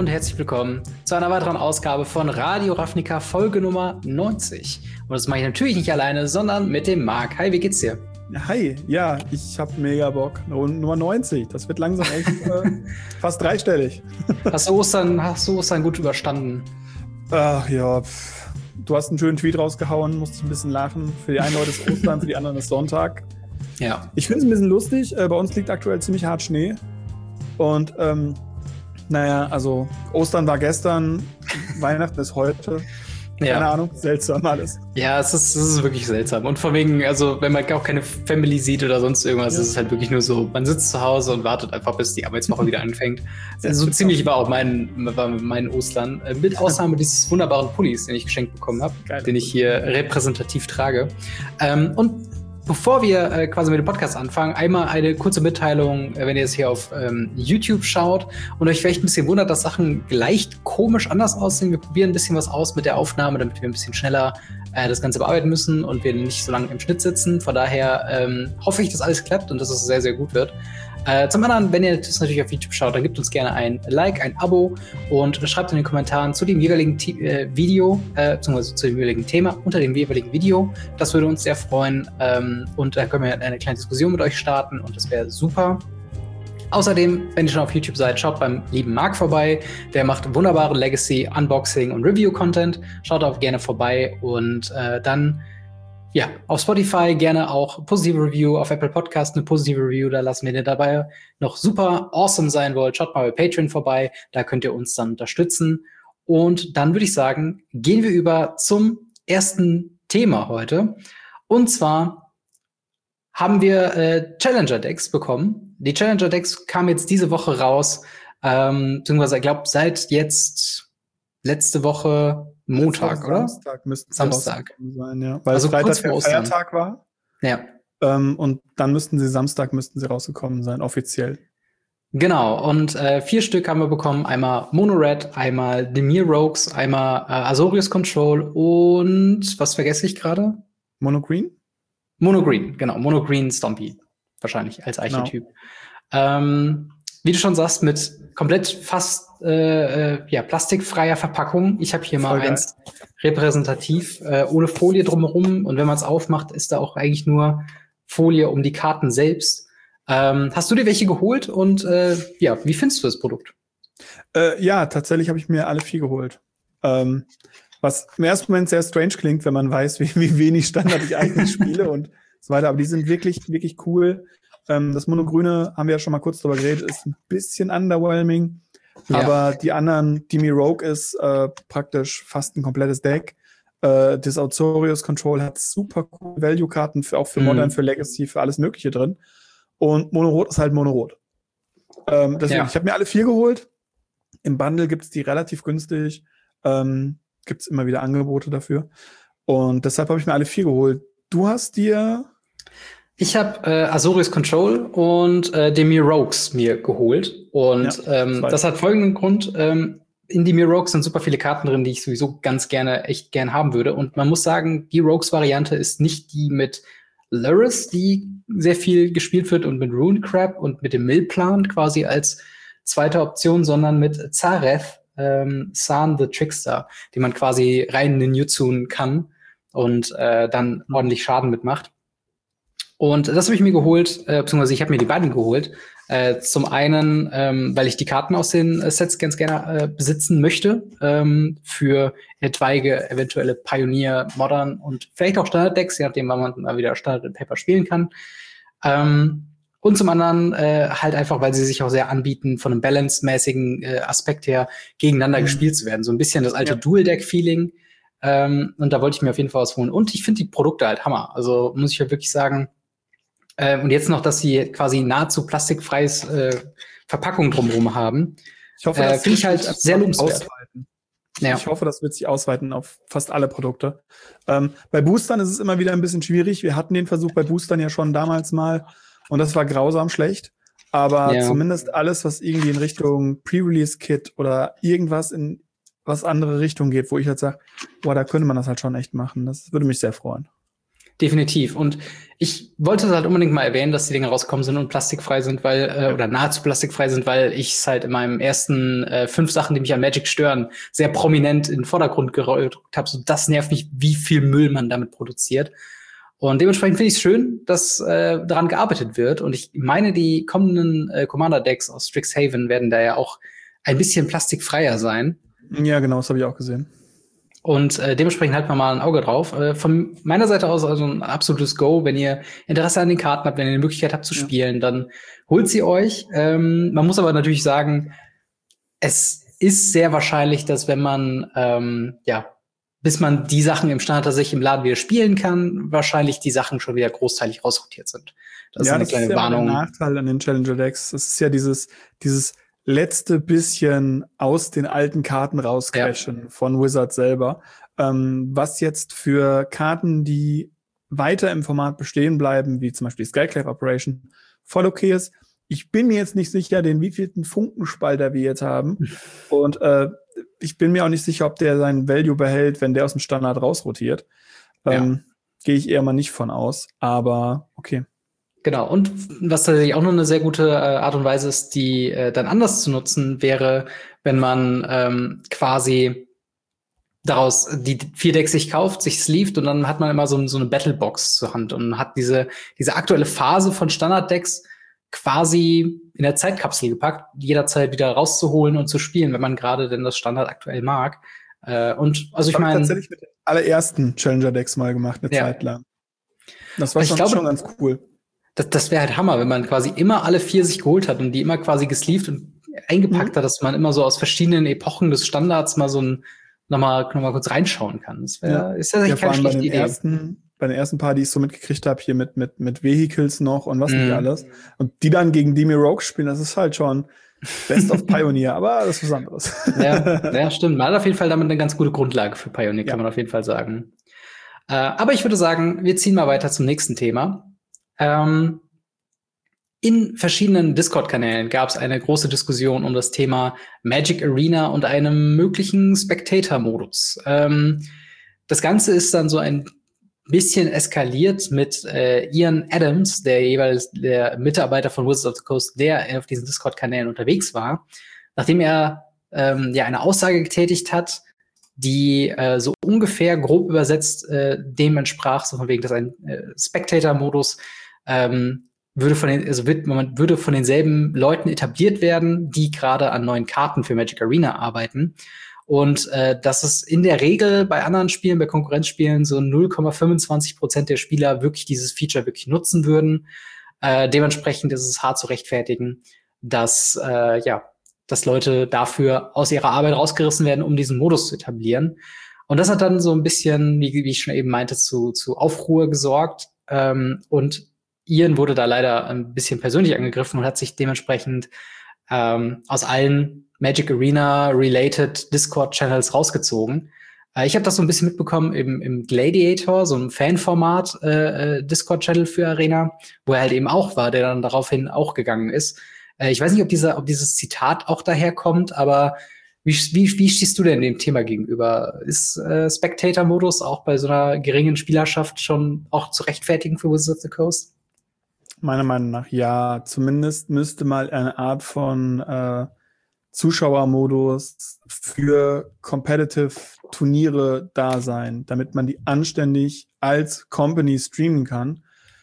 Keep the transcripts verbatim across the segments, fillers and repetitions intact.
und herzlich willkommen zu einer weiteren Ausgabe von Radio Ravnica Folge Nummer neunzig. Und das mache ich natürlich nicht alleine, sondern mit dem Marc. Hi, wie geht's dir? Hi, ja, ich hab mega Bock. Nummer neunzig, das wird langsam echt äh, fast dreistellig. Hast du Ostern, hast du Ostern gut überstanden? Ach ja, pff. Du hast einen schönen Tweet rausgehauen, musste ich ein bisschen lachen. Für die einen Leute ist Ostern, für die anderen ist Sonntag. Ja. Ich finde es ein bisschen lustig. Bei uns liegt aktuell ziemlich hart Schnee. Und ähm, naja, also Ostern war gestern, Weihnachten ist heute. Keine ja. Ahnung, seltsam alles. Ja, es ist, es ist wirklich seltsam. Und vor wegen, also wenn man auch keine Family sieht oder sonst irgendwas, ja. ist es halt wirklich nur so, man sitzt zu Hause und wartet einfach, bis die Arbeitswoche wieder anfängt. So ziemlich war auch mein, war mein Ostern. Mit Ausnahme dieses wunderbaren Pullis, den ich geschenkt bekommen habe, den ich hier repräsentativ trage. Ähm, und Bevor wir äh, quasi mit dem Podcast anfangen, einmal eine kurze Mitteilung, äh, wenn ihr jetzt hier auf ähm, YouTube schaut und euch vielleicht ein bisschen wundert, dass Sachen leicht komisch anders aussehen. Wir probieren ein bisschen was aus mit der Aufnahme, damit wir ein bisschen schneller äh, das Ganze bearbeiten müssen und wir nicht so lange im Schnitt sitzen. Von daher ähm, hoffe ich, dass alles klappt und dass es sehr, sehr gut wird. Äh, zum anderen, wenn ihr das natürlich auf YouTube schaut, dann gebt uns gerne ein Like, ein Abo und schreibt in den Kommentaren zu dem jeweiligen T- äh, Video, äh, beziehungsweise zu dem jeweiligen Thema unter dem jeweiligen Video. Das würde uns sehr freuen ähm, und da können wir eine kleine Diskussion mit euch starten und das wäre super. Außerdem, wenn ihr schon auf YouTube seid, schaut beim lieben Marc vorbei. Der macht wunderbare Legacy, Unboxing und Review-Content. Schaut auch gerne vorbei und äh, dann ja, auf Spotify gerne auch positive Review, auf Apple Podcast eine positive Review da lassen. Wenn ihr dabei noch super awesome sein wollt, schaut mal bei Patreon vorbei, da könnt ihr uns dann unterstützen. Und dann würde ich sagen, gehen wir über zum ersten Thema heute. Und zwar haben wir äh, Challenger-Decks bekommen. Die Challenger-Decks kamen jetzt diese Woche raus, ähm, beziehungsweise ich glaube seit jetzt letzte Woche Montag, Woche oder? Samstag müssten sie Samstag sein, ja. Weil also Freitag der Feiertag war. Ja. Ähm, und dann müssten sie Samstag müssten sie rausgekommen sein, offiziell. Genau, und äh, vier Stück haben wir bekommen. Einmal Mono Red, einmal Dimir Rogues, einmal äh, Azorius Control und was vergesse ich gerade? Mono Green? Mono Green, genau. Mono Green Stompy, wahrscheinlich als Archetyp. Genau. Ähm, wie du schon sagst, mit komplett fast äh, ja, plastikfreier Verpackung. Ich habe hier Voll mal geil. eins repräsentativ, äh, ohne Folie drumherum. Und wenn man es aufmacht, ist da auch eigentlich nur Folie um die Karten selbst. Ähm, hast du dir welche geholt? Und äh, ja, wie findest du das Produkt? Äh, ja, tatsächlich habe ich mir alle vier geholt. Ähm, was im ersten Moment sehr strange klingt, wenn man weiß, wie, wie wenig Standard ich eigentlich spiele und so weiter. Aber die sind wirklich, wirklich cool. Ähm, das Monogrüne, haben wir ja schon mal kurz drüber geredet, ist ein bisschen underwhelming. Ja. Aber die anderen, Dimir Rogue ist äh, praktisch fast ein komplettes Deck. Äh, das Azorius Control hat super coole Value-Karten, für, auch für mhm. Modern, für Legacy, für alles Mögliche drin. Und Monorot ist halt Monorot. Ähm, deswegen, ja. Ich habe mir alle vier geholt. Im Bundle gibt's die relativ günstig. Ähm, gibt's immer wieder Angebote dafür. Und deshalb habe ich mir alle vier geholt. Du hast dir Ich habe äh, Azorius Control und äh, Dimir Rogues mir geholt. Und ja, ähm, das hat folgenden Grund. Ähm, in Dimir Rogues sind super viele Karten drin, die ich sowieso ganz gerne, echt gern haben würde. Und man muss sagen, die Rogues-Variante ist nicht die mit Lurrus, die sehr viel gespielt wird, und mit Runecrab und mit dem Millplan quasi als zweite Option, sondern mit Zareth, ähm, San the Trickster, die man quasi rein ninjutsun kann und äh, dann ordentlich Schaden mitmacht. Und das habe ich mir geholt, äh, beziehungsweise ich habe mir die beiden geholt. Äh, zum einen, ähm, weil ich die Karten aus den äh, Sets ganz gerne äh, besitzen möchte, ähm, für etwaige eventuelle Pioneer, Modern und vielleicht auch Standard-Decks, je nachdem, wann man mal wieder Standard in Paper spielen kann. Ähm, und zum anderen äh, halt einfach, weil sie sich auch sehr anbieten, von einem balance-mäßigen äh, Aspekt her gegeneinander mhm. gespielt zu werden. So ein bisschen das alte ja. Dual-Deck-Feeling. Ähm, und da wollte ich mir auf jeden Fall was holen. Und ich finde die Produkte halt Hammer. Also muss ich halt wirklich sagen. Ähm, und jetzt noch, dass sie quasi nahezu plastikfreies äh, Verpackung drumherum haben. Ich hoffe, das äh, finde ich halt sehr lobenswert. Ja. Ich hoffe, das wird sich ausweiten auf fast alle Produkte. Ähm, bei Boostern ist es immer wieder ein bisschen schwierig. Wir hatten den Versuch bei Boostern ja schon damals mal und das war grausam schlecht. Aber ja. zumindest alles, was irgendwie in Richtung Pre-Release-Kit oder irgendwas in was andere Richtung geht, wo ich halt sage, boah, da könnte man das halt schon echt machen. Das würde mich sehr freuen. definitiv. Und ich wollte halt unbedingt mal erwähnen, dass die Dinge rausgekommen sind und plastikfrei sind, weil, äh, oder nahezu plastikfrei sind, weil ich es halt in meinem ersten äh, fünf Sachen, die mich an Magic stören, sehr prominent in den Vordergrund gerückt habe. So, das nervt mich, wie viel Müll man damit produziert. Und dementsprechend finde ich es schön, dass äh, daran gearbeitet wird. Und ich meine, die kommenden äh, Commander-Decks aus Strixhaven werden da ja auch ein bisschen plastikfreier sein. Ja, genau, das habe ich auch gesehen. Und äh, dementsprechend halten wir mal ein Auge drauf. Äh, von meiner Seite aus also ein absolutes Go. Wenn ihr Interesse an den Karten habt, wenn ihr die Möglichkeit habt zu ja. spielen, dann holt sie euch. Ähm, man muss aber natürlich sagen, es ist sehr wahrscheinlich, dass wenn man, ähm, ja, bis man die Sachen im Standard tatsächlich im Laden wieder spielen kann, wahrscheinlich die Sachen schon wieder großteilig rausrotiert sind. Das ja, ist eine das kleine ist ja Warnung. Der Nachteil an den Challenger-Decks. Das ist ja dieses, dieses letzte bisschen aus den alten Karten rauscrashen ja. von Wizard selber. Ähm, was jetzt für Karten, die weiter im Format bestehen bleiben, wie zum Beispiel die Skyclave Operation, voll okay ist. Ich bin mir jetzt nicht sicher, den wievielten Funkenspalter wir jetzt haben. Und äh, ich bin mir auch nicht sicher, ob der seinen Value behält, wenn der aus dem Standard rausrotiert. Ähm, ja. Gehe ich eher mal nicht von aus. Aber okay. Genau, und was tatsächlich auch noch eine sehr gute äh, Art und Weise ist, die äh, dann anders zu nutzen, wäre, wenn man ähm, quasi daraus die vier Decks sich kauft, sich sleeved und dann hat man immer so, so eine Battlebox zur Hand und hat diese, diese aktuelle Phase von Standard-Decks quasi in der Zeitkapsel gepackt, jederzeit wieder rauszuholen und zu spielen, wenn man gerade denn das Standard aktuell mag. Äh, und also ich meine, tatsächlich mit den allerersten Challenger-Decks mal gemacht, eine ja. Zeit lang. Das war schon, glaube, schon ganz cool. Das, das wäre halt Hammer, wenn man quasi immer alle vier sich geholt hat und die immer quasi gesleeved und eingepackt mhm. hat, dass man immer so aus verschiedenen Epochen des Standards mal so ein nochmal noch mal kurz reinschauen kann. Das wäre ja. ist ja, ja keine schlechte Idee. Ersten, bei den ersten paar, die ich so mitgekriegt habe, hier mit mit mit Vehicles noch und was mhm. nicht alles. Und die dann gegen Demi Rogue spielen, das ist halt schon Best of Pioneer, aber das ist was anderes. Ja, ja, stimmt. Man hat auf jeden Fall damit eine ganz gute Grundlage für Pioneer, ja. kann man auf jeden Fall sagen. Äh, aber ich würde sagen, wir ziehen mal weiter zum nächsten Thema. Ähm, in verschiedenen Discord-Kanälen gab es eine große Diskussion um das Thema Magic Arena und einem möglichen Spectator-Modus. Ähm, das Ganze ist dann so ein bisschen eskaliert mit äh, Ian Adams, der jeweils der Mitarbeiter von Wizards of the Coast, der auf diesen Discord-Kanälen unterwegs war, nachdem er ähm, ja eine Aussage getätigt hat, die äh, so ungefähr grob übersetzt äh, dem entsprach, so von wegen, dass ein äh, Spectator-Modus ähm, würde von den, also wird, man würde von denselben Leuten etabliert werden, die gerade an neuen Karten für Magic Arena arbeiten. Und äh, dass es in der Regel bei anderen Spielen, bei Konkurrenzspielen, so null Komma fünfundzwanzig Prozent der Spieler wirklich dieses Feature wirklich nutzen würden. Äh, dementsprechend ist es hart zu rechtfertigen, dass äh, ja, dass Leute dafür aus ihrer Arbeit rausgerissen werden, um diesen Modus zu etablieren. Und das hat dann so ein bisschen, wie, wie ich schon eben meinte, zu, zu Aufruhr gesorgt. Ähm, und Ian wurde da leider ein bisschen persönlich angegriffen und hat sich dementsprechend ähm, aus allen Magic Arena-related Discord-Channels rausgezogen. Äh, ich habe das so ein bisschen mitbekommen im, im Gladiator, so einem Fanformat äh, Discord-Channel für Arena, wo er halt eben auch war, der dann daraufhin auch gegangen ist. Äh, ich weiß nicht, ob, dieser, ob dieses Zitat auch daherkommt, aber wie, wie, wie stehst du denn dem Thema gegenüber? Ist äh, Spectator-Modus auch bei so einer geringen Spielerschaft schon auch zu rechtfertigen für Wizards of the Coast? Meiner Meinung nach ja. Zumindest müsste mal eine Art von äh, Zuschauermodus für Competitive-Turniere da sein, damit man die anständig als Company streamen kann.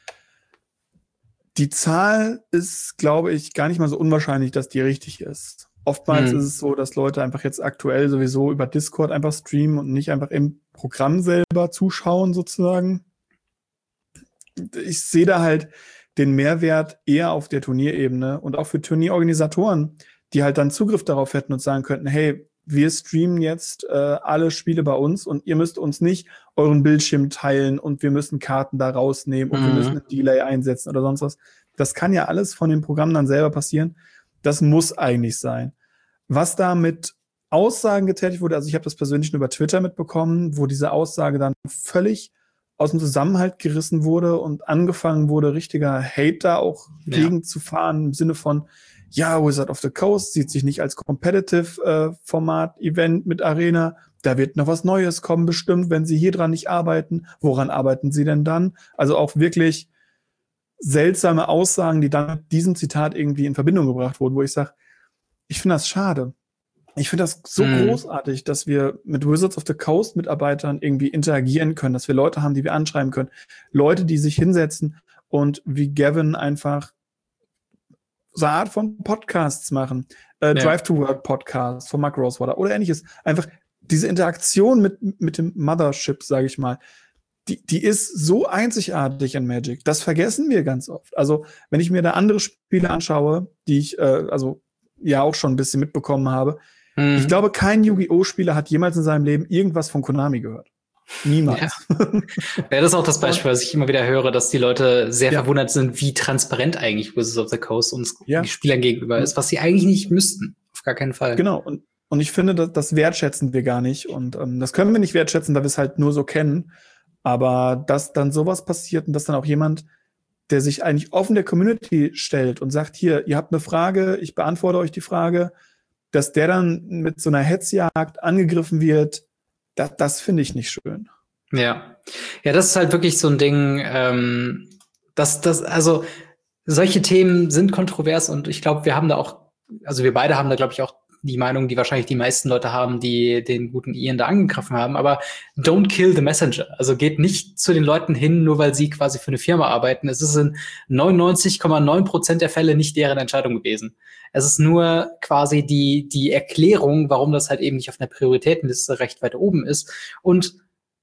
Die Zahl ist, glaube ich, gar nicht mal so unwahrscheinlich, dass die richtig ist. Oftmals hm. ist es so, dass Leute einfach jetzt aktuell sowieso über Discord einfach streamen und nicht einfach im Programm selber zuschauen, sozusagen. Ich sehe da halt den Mehrwert eher auf der Turnierebene und auch für Turnierorganisatoren, die halt dann Zugriff darauf hätten und sagen könnten, hey, wir streamen jetzt äh, alle Spiele bei uns und ihr müsst uns nicht euren Bildschirm teilen und wir müssen Karten da rausnehmen und mhm. wir müssen einen Delay einsetzen oder sonst was. Das kann ja alles von dem Programm dann selber passieren. Das muss eigentlich sein. Was da mit Aussagen getätigt wurde, also ich habe das persönlich nur über Twitter mitbekommen, wo diese Aussage dann völlig aus dem Zusammenhalt gerissen wurde und angefangen wurde, richtiger Hate da auch ja. gegen zu fahren, im Sinne von, ja, Wizard of the Coast sieht sich nicht als Competitive-Format-Event mit Arena, da wird noch was Neues kommen bestimmt, wenn sie hier dran nicht arbeiten. Woran arbeiten sie denn dann? Also auch wirklich seltsame Aussagen, die dann mit diesem Zitat irgendwie in Verbindung gebracht wurden, wo ich sage, ich finde das schade. Ich finde das so Mhm. großartig, dass wir mit Wizards of the Coast Mitarbeitern irgendwie interagieren können, dass wir Leute haben, die wir anschreiben können. Leute, die sich hinsetzen und wie Gavin einfach so eine Art von Podcasts machen. Äh, Ja. Drive to Work Podcast von Mark Rosewater oder ähnliches. Einfach diese Interaktion mit, mit dem Mothership, sage ich mal, die, die ist so einzigartig in Magic. Das vergessen wir ganz oft. Also, wenn ich mir da andere Spiele anschaue, die ich äh, also ja auch schon ein bisschen mitbekommen habe, Mhm. ich glaube, kein Yu-Gi-Oh! Spieler hat jemals in seinem Leben irgendwas von Konami gehört. Niemals. Ja, das ist auch das Beispiel, was ich immer wieder höre, dass die Leute sehr Ja. verwundert sind, wie transparent eigentlich Wizards of the Coast uns Ja. den Spielern gegenüber ist, was sie eigentlich nicht müssten. Auf gar keinen Fall. Genau. Und, und ich finde, das, das wertschätzen wir gar nicht. Und ähm, das können wir nicht wertschätzen, weil wir es halt nur so kennen. Aber dass dann sowas passiert und dass dann auch jemand, der sich eigentlich offen der Community stellt und sagt, hier, ihr habt eine Frage, ich beantworte euch die Frage, dass der dann mit so einer Hetzjagd angegriffen wird, das, das finde ich nicht schön. Ja. Ja, das ist halt wirklich so ein Ding, ähm, dass das, also solche Themen sind kontrovers und ich glaube, wir haben da auch, also wir beide haben da, glaube ich, auch die Meinung, die wahrscheinlich die meisten Leute haben, die den guten Ian da angegriffen haben, aber don't kill the messenger. Also geht nicht zu den Leuten hin, nur weil sie quasi für eine Firma arbeiten. Es ist in neunundneunzig Komma neun Prozent der Fälle nicht deren Entscheidung gewesen. Es ist nur quasi die, die Erklärung, warum das halt eben nicht auf einer Prioritätenliste recht weit oben ist. Und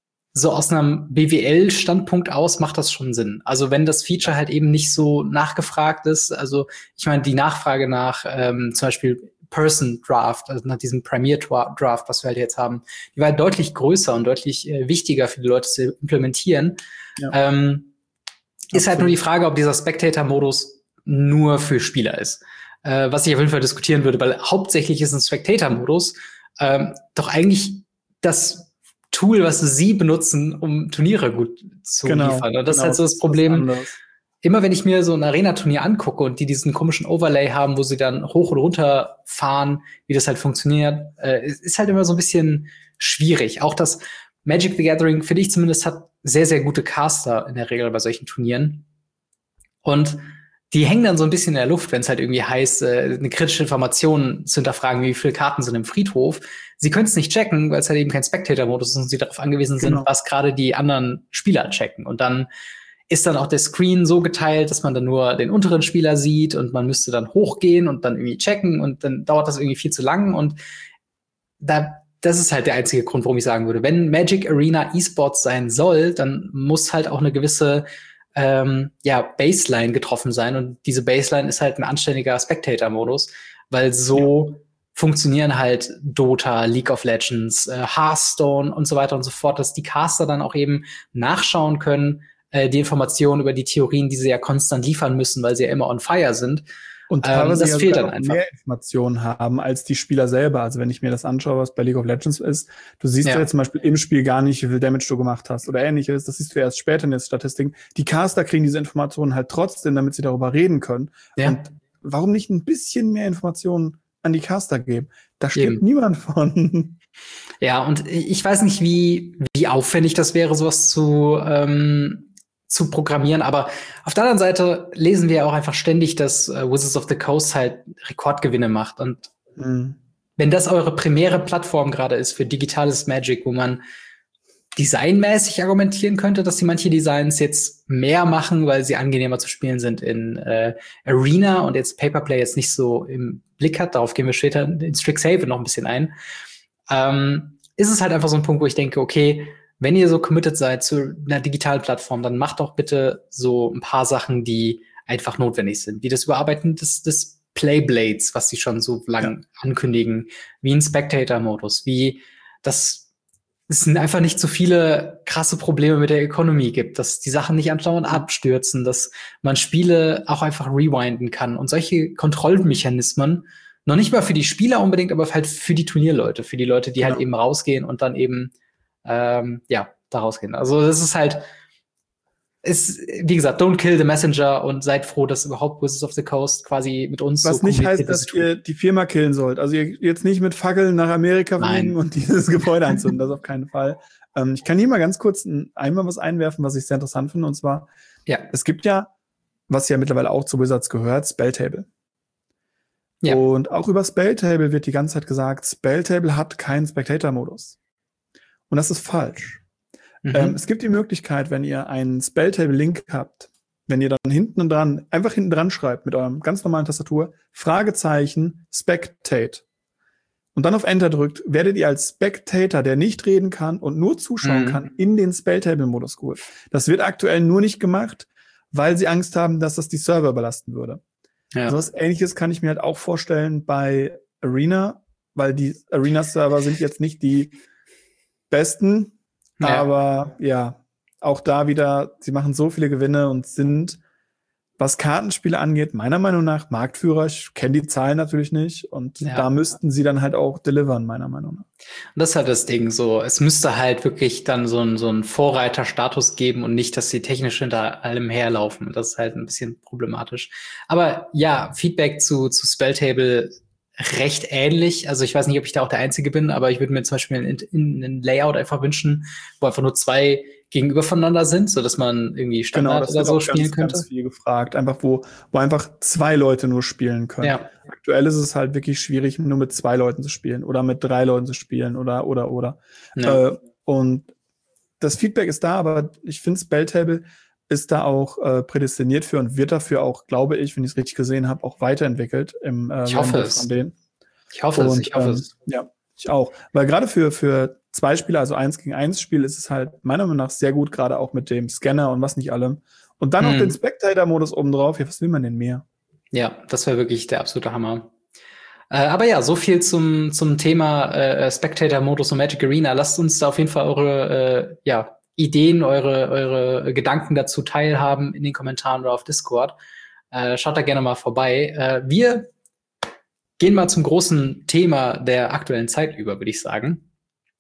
so aus einem B W L-Standpunkt aus macht das schon Sinn. Also wenn das Feature halt eben nicht so nachgefragt ist, also ich meine, die Nachfrage nach ähm, zum Beispiel Person Draft, also nach diesem Premier Draft, was wir halt jetzt haben, die war deutlich größer und deutlich äh, wichtiger für die Leute zu implementieren. Ja. Ähm, ist halt nur die Frage, ob dieser Spectator-Modus nur für Spieler ist. Äh, was ich auf jeden Fall diskutieren würde, weil hauptsächlich ist ein Spectator-Modus ähm, doch eigentlich das Tool, was sie benutzen, um Turniere gut zu genau, liefern. Und das genau, ist halt so das Problem. Immer wenn ich mir so ein Arena-Turnier angucke und die diesen komischen Overlay haben, wo sie dann hoch und runter fahren, wie das halt funktioniert, äh, ist halt immer so ein bisschen schwierig. Auch das Magic the Gathering, finde ich zumindest, hat sehr, sehr gute Caster in der Regel bei solchen Turnieren. Und die hängen dann so ein bisschen in der Luft, wenn es halt irgendwie heißt, äh, eine kritische Information zu hinterfragen, wie viele Karten sind im Friedhof. Sie können es nicht checken, weil es halt eben kein Spectator-Modus ist und sie darauf angewiesen sind, genau. was gerade die anderen Spieler checken. Und dann ist dann auch der Screen so geteilt, dass man dann nur den unteren Spieler sieht und man müsste dann hochgehen und dann irgendwie checken und dann dauert das irgendwie viel zu lang. Und da, das ist halt der einzige Grund, warum ich sagen würde, wenn Magic Arena E-Sports sein soll, dann muss halt auch eine gewisse ähm, ja, Baseline getroffen sein. Und diese Baseline ist halt ein anständiger Spectator-Modus, weil so ja. funktionieren halt Dota, League of Legends, äh, Hearthstone und so weiter und so fort, dass die Caster dann auch eben nachschauen können, die Informationen über die Theorien, die sie ja konstant liefern müssen, weil sie ja immer on fire sind. Und teilweise ähm, das ja fehlt dann einfach. Mehr Informationen haben als die Spieler selber. Also wenn ich mir das anschaue, was bei League of Legends ist, du siehst ja, ja zum Beispiel im Spiel gar nicht, wie viel Damage du gemacht hast oder ähnliches. Das siehst du erst später in den Statistiken. Die Caster kriegen diese Informationen halt trotzdem, damit sie darüber reden können. Ja. Und warum nicht ein bisschen mehr Informationen an die Caster geben? Da stirbt Eben. niemand von. Ja, und ich weiß nicht, wie, wie aufwendig das wäre, sowas zu ähm, zu programmieren, aber auf der anderen Seite lesen wir ja auch einfach ständig, dass äh, Wizards of the Coast halt Rekordgewinne macht und mhm. wenn das eure primäre Plattform gerade ist für digitales Magic, wo man designmäßig argumentieren könnte, dass sie manche Designs jetzt mehr machen, weil sie angenehmer zu spielen sind in äh, Arena und jetzt Paperplay jetzt nicht so im Blick hat, darauf gehen wir später in Strixhaven noch ein bisschen ein, ähm, ist es halt einfach so ein Punkt, wo ich denke, okay, wenn ihr so committed seid zu einer digitalen Plattform, dann macht doch bitte so ein paar Sachen, die einfach notwendig sind. Wie das Überarbeiten des, des Playblades, was sie schon so lange ja. ankündigen, wie ein Spectator-Modus, wie das es sind einfach nicht so viele krasse Probleme mit der Economy gibt, dass die Sachen nicht andauernd abstürzen, dass man Spiele auch einfach rewinden kann und solche Kontrollmechanismen, noch nicht mal für die Spieler unbedingt, aber halt für die Turnierleute, für die Leute, die ja. halt eben rausgehen und dann eben Ähm, ja, da rausgehen. Also das ist halt, ist, wie gesagt, don't kill the messenger und seid froh, dass überhaupt Wizards of the Coast quasi mit uns Was so nicht heißt, kommuniziert, dass ihr die Firma killen sollt. Also ihr jetzt nicht mit Fackeln nach Amerika Nein. fliegen und dieses Gebäude anzünden, das auf keinen Fall. Ähm, ich kann hier mal ganz kurz ein, einmal was einwerfen, was ich sehr interessant finde, und zwar, Ja. es gibt ja, was ja mittlerweile auch zu Wizards gehört, Spelltable. Ja. Und auch über Spelltable wird die ganze Zeit gesagt, Spelltable hat keinen Spectator-Modus. Und das ist falsch. Mhm. Ähm, es gibt die Möglichkeit, wenn ihr einen Spelltable-Link habt, wenn ihr dann hinten dran, einfach hinten dran schreibt mit eurem ganz normalen Tastatur, Fragezeichen, Spectate. Und dann auf Enter drückt, werdet ihr als Spectator, der nicht reden kann und nur zuschauen Mhm. kann, in den Spelltable-Modus geholt. Das wird aktuell nur nicht gemacht, weil sie Angst haben, dass das die Server belasten würde. Ja. So was Ähnliches kann ich mir halt auch vorstellen bei Arena, weil die Arena-Server sind jetzt nicht die besten, Ja. aber ja, auch da wieder, sie machen so viele Gewinne und sind, was Kartenspiele angeht, meiner Meinung nach Marktführer. Ich kenne die Zahlen natürlich nicht und Ja. da müssten sie dann halt auch delivern, meiner Meinung nach. Und das ist halt das Ding so. Es müsste halt wirklich dann so einen so einen Vorreiterstatus geben und nicht, dass sie technisch hinter allem herlaufen. Das ist halt ein bisschen problematisch. Aber ja, Feedback zu, zu Spelltable recht ähnlich. Also ich weiß nicht, ob ich da auch der Einzige bin, aber ich würde mir zum Beispiel ein, ein Layout einfach wünschen, wo einfach nur zwei gegenüber voneinander sind, so dass man irgendwie Standard das oder wird so auch spielen ganz, könnte. ganz viel gefragt, einfach wo, wo einfach zwei Leute nur spielen können. Ja. Aktuell ist es halt wirklich schwierig, nur mit zwei Leuten zu spielen oder mit drei Leuten zu spielen oder, oder, oder. Ja. Äh, und das Feedback ist da, aber ich finde, Spelltable ist da auch äh, prädestiniert für und wird dafür auch, glaube ich, wenn ich es richtig gesehen habe, auch weiterentwickelt im äh, Ich hoffe Render es. von denen. Ich hoffe es, Und, ich hoffe ähm, es. Ja, ich auch. Weil gerade für, für zwei Spieler, also eins gegen eins Spiel, ist es halt meiner Meinung nach sehr gut, gerade auch mit dem Scanner und was nicht allem. Und dann noch Mhm. den Spectator-Modus oben drauf. Ja, was will man denn mehr? Ja, das wäre wirklich der absolute Hammer. Äh, aber ja, so viel zum, zum Thema äh, Spectator-Modus und Magic Arena. Lasst uns da auf jeden Fall eure äh, ja, Ideen, eure, eure Gedanken dazu teilhaben in den Kommentaren oder auf Discord. Äh, schaut da gerne mal vorbei. Äh, wir gehen mal zum großen Thema der aktuellen Zeit über, würde ich sagen.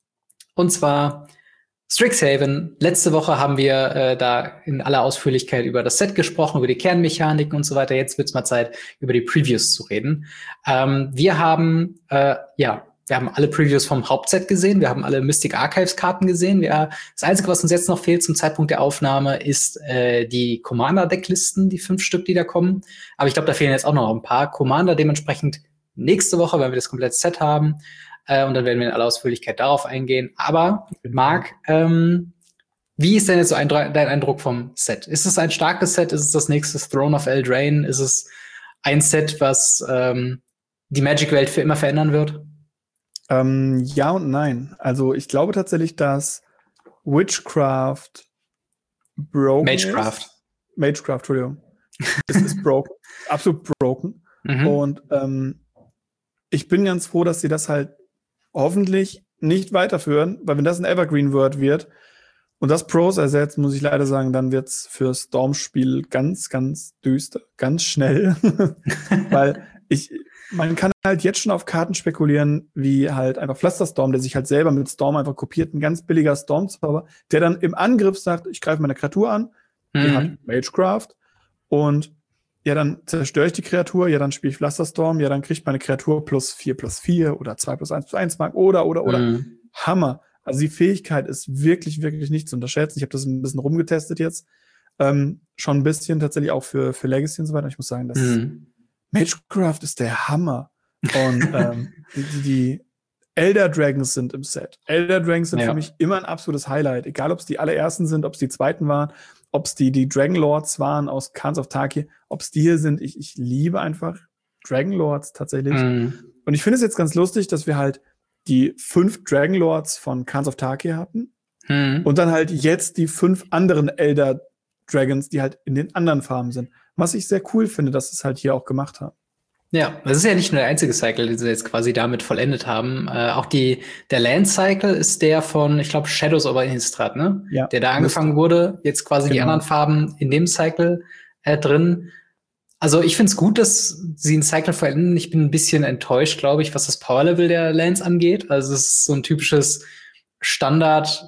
Und zwar Strixhaven. Letzte Woche haben wir äh, da in aller Ausführlichkeit über das Set gesprochen, über die Kernmechaniken und so weiter. Jetzt wird's mal Zeit, über die Previews zu reden. Ähm, wir haben, äh, ja, wir haben alle Previews vom Hauptset gesehen. Wir haben alle Mystic Archives Karten gesehen. Wir, das Einzige, was uns jetzt noch fehlt zum Zeitpunkt der Aufnahme, ist äh, die Commander-Decklisten, die fünf Stück, die da kommen. Aber ich glaube, da fehlen jetzt auch noch ein paar Commander. Dementsprechend nächste Woche, wenn wir das komplette Set haben. Äh, und dann werden wir in aller Ausführlichkeit darauf eingehen. Aber, Marc, ähm, wie ist denn jetzt so ein, dein Eindruck vom Set? Ist es ein starkes Set? Ist es das nächste Throne of Eldraine? Ist es ein Set, was ähm, die Magic-Welt für immer verändern wird? Ähm, ja und nein. Also ich glaube tatsächlich, dass Witchcraft broken Magecraft. ist. Magecraft, Entschuldigung. Es ist broken. Absolut broken. Mhm. Und ähm, ich bin ganz froh, dass sie das halt hoffentlich nicht weiterführen, weil wenn das ein Evergreen-Word wird und das Pros ersetzt, muss ich leider sagen, dann wird's für Storm-Spiel ganz, ganz düster, ganz schnell. Weil ich, man kann halt jetzt schon auf Karten spekulieren, wie halt einfach Pflasterstorm, der sich halt selber mit Storm einfach kopiert, ein ganz billiger Storm-Zauber, der dann im Angriff sagt, ich greife meine Kreatur an, die Mhm. hat Magecraft und ja, dann zerstöre ich die Kreatur, ja, dann spiele ich Pflasterstorm, ja, dann kriegt meine Kreatur plus vier plus vier oder zwei plus eins plus eins Mark oder, oder, oder. Mhm. Hammer. Also die Fähigkeit ist wirklich, wirklich nicht zu unterschätzen. Ich habe das ein bisschen rumgetestet jetzt. Ähm, schon ein bisschen tatsächlich auch für, für Legacy und so weiter. Ich muss sagen, das Mhm. Magecraft ist der Hammer. Und ähm, die, die, die Elder Dragons sind im Set. Elder Dragons sind Ja. für mich immer ein absolutes Highlight. Egal, ob es die allerersten sind, ob es die zweiten waren, ob es die, die Dragon Lords waren aus Khans of Tarkir, ob es die hier sind. Ich, ich liebe einfach Dragon Lords tatsächlich. Mhm. Und ich finde es jetzt ganz lustig, dass wir halt die fünf Dragon Lords von Khans of Tarkir hatten Mhm. und dann halt jetzt die fünf anderen Elder Dragons, die halt in den anderen Farben sind. Was ich sehr cool finde, dass sie es halt hier auch gemacht haben. Ja, das ist ja nicht nur der einzige Cycle, den sie jetzt quasi damit vollendet haben. Äh, auch die, der Land Cycle ist der von, ich glaube, Shadows over Innistrad, ne? Ja, Der da angefangen wurde, jetzt quasi die Genau. anderen Farben in dem Cycle äh, drin. Also ich find's gut, dass sie einen Cycle vollenden. Ich bin ein bisschen enttäuscht, glaube ich, was das Power-Level der Lands angeht. Also es ist so ein typisches Standard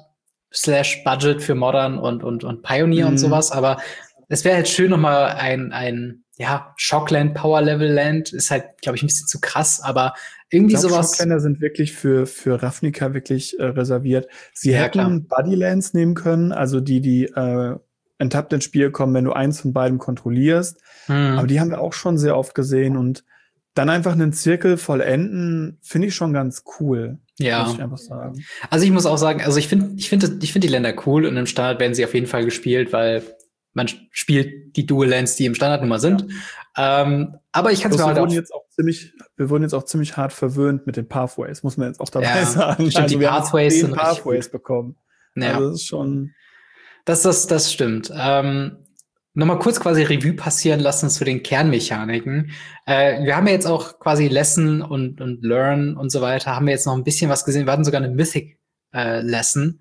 slash Budget für Modern und, und, und Pioneer Mhm. und sowas, aber es wäre halt schön, nochmal ein, ein, ja, Shockland, Power-Level-Land ist halt, glaube ich, ein bisschen zu krass, aber irgendwie Ich glaube, sowas. Shockländer sind wirklich für, für Ravnica wirklich äh, reserviert. Sie Ja, hätten Buddylands nehmen können, also die, die äh, enttappt ins Spiel kommen, wenn du eins von beiden kontrollierst. Mhm. Aber die haben wir auch schon sehr oft gesehen. Und dann einfach einen Zirkel vollenden, finde ich schon ganz cool. Ja. Muss ich einfach sagen. Also ich muss auch sagen, also ich finde, ich finde, ich finde die Länder cool und im Standard werden sie auf jeden Fall gespielt, weil man spielt die Dual Lands, die im Standard nun mal sind. Ja. Ähm, aber ich kann es mir wir halt wurden auch jetzt auch ziemlich, wir wurden jetzt auch ziemlich hart verwöhnt mit den Pathways, muss man jetzt auch dabei ja, sagen. Stimmt, also die wir Pathways haben sind zehn Pathways bekommen. Ja. Also das ist schon. Das, das, das stimmt. Ähm, Nochmal kurz quasi Revue passieren lassen zu den Kernmechaniken. Äh, wir haben ja jetzt auch quasi Lesson und, und Learn und so weiter, haben wir jetzt noch ein bisschen was gesehen. Wir hatten sogar eine Mythic äh, Lesson.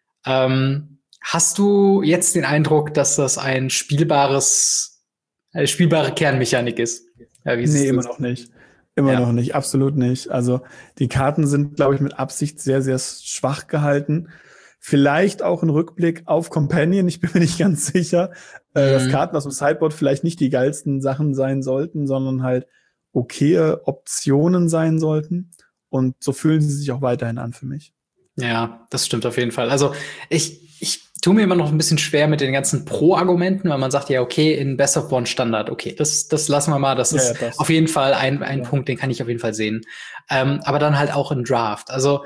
Ähm, hast du jetzt den Eindruck, dass das ein spielbares, eine spielbare Kernmechanik ist? Ja, wie nee, immer noch nicht. Immer ja. noch nicht, absolut nicht. Also die Karten sind, glaube ich, mit Absicht sehr, sehr schwach gehalten. Vielleicht auch ein Rückblick auf Companion, ich bin mir nicht ganz sicher, mhm. äh, dass Karten aus dem Sideboard vielleicht nicht die geilsten Sachen sein sollten, sondern halt okaye Optionen sein sollten. Und so fühlen sie sich auch weiterhin an für mich. Ja, das stimmt auf jeden Fall. Also ich, ich tue mir immer noch ein bisschen schwer mit den ganzen Pro-Argumenten, weil man sagt ja, okay, in Best of One Standard, okay, das, das lassen wir mal, das ist ja, ja, das. auf jeden Fall ein, ein ja. Punkt, den kann ich auf jeden Fall sehen. Ähm, aber dann halt auch in Draft. Also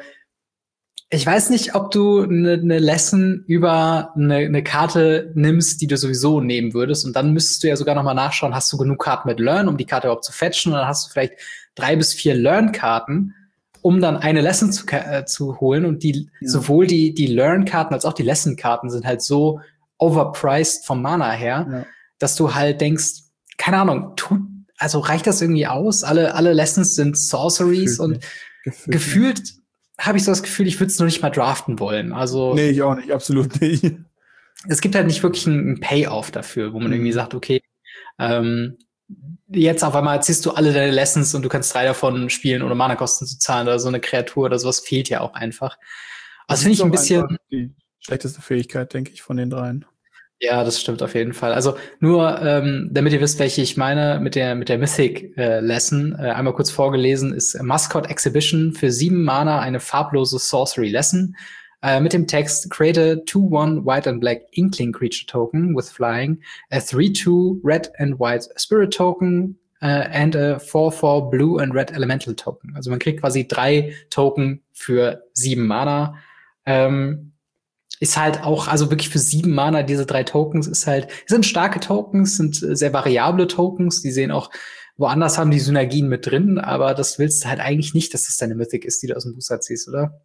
ich weiß nicht, ob du eine ne Lesson über eine ne Karte nimmst, die du sowieso nehmen würdest. Und dann müsstest du ja sogar noch mal nachschauen, hast du genug Karten mit Learn, um die Karte überhaupt zu fetchen? Und dann hast du vielleicht drei bis vier Learn-Karten, um dann eine Lesson zu, äh, zu holen. Und die ja. sowohl die, die Learn-Karten als auch die Lesson-Karten sind halt so overpriced vom Mana her, ja. dass du halt denkst, keine Ahnung, tut, also reicht das irgendwie aus? Alle, alle Lessons sind Sorceries und gefühlt, gefühlt habe ich so das Gefühl, ich würde es noch nicht mal draften wollen. Also nee, ich auch nicht, absolut nicht. Es gibt halt nicht wirklich einen Payoff dafür, wo man mhm. irgendwie sagt, okay, ähm, jetzt auf einmal ziehst du alle deine Lessons und du kannst drei davon spielen, ohne Mana-Kosten zu zahlen oder so eine Kreatur oder sowas fehlt ja auch einfach. Also finde ich ein bisschen die schlechteste Fähigkeit, denke ich, von den dreien. Ja, das stimmt auf jeden Fall. Also nur, ähm, damit ihr wisst, welche ich meine, mit der mit der Mythic äh, Lesson, äh, einmal kurz vorgelesen, ist Mascot Exhibition für sieben Mana eine farblose Sorcery Lesson äh, mit dem Text Create a two one White and Black Inkling Creature Token with Flying, a three two Red and White Spirit Token uh, and a four four Blue and Red Elemental Token. Also man kriegt quasi drei Token für sieben Mana. Ähm, Ist halt auch, also wirklich für sieben Mana, diese drei Tokens, ist halt, sind starke Tokens, sind sehr variable Tokens, die sehen auch, woanders haben die Synergien mit drin, aber das willst du halt eigentlich nicht, dass das deine Mythic ist, die du aus dem Booster ziehst, oder?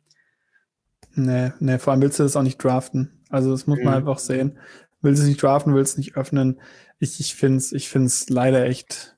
Nee, nee, vor allem willst du das auch nicht draften. Also das muss man mhm. einfach sehen. Willst du es nicht draften, willst du es nicht öffnen. Ich, ich find's, ich find's leider echt,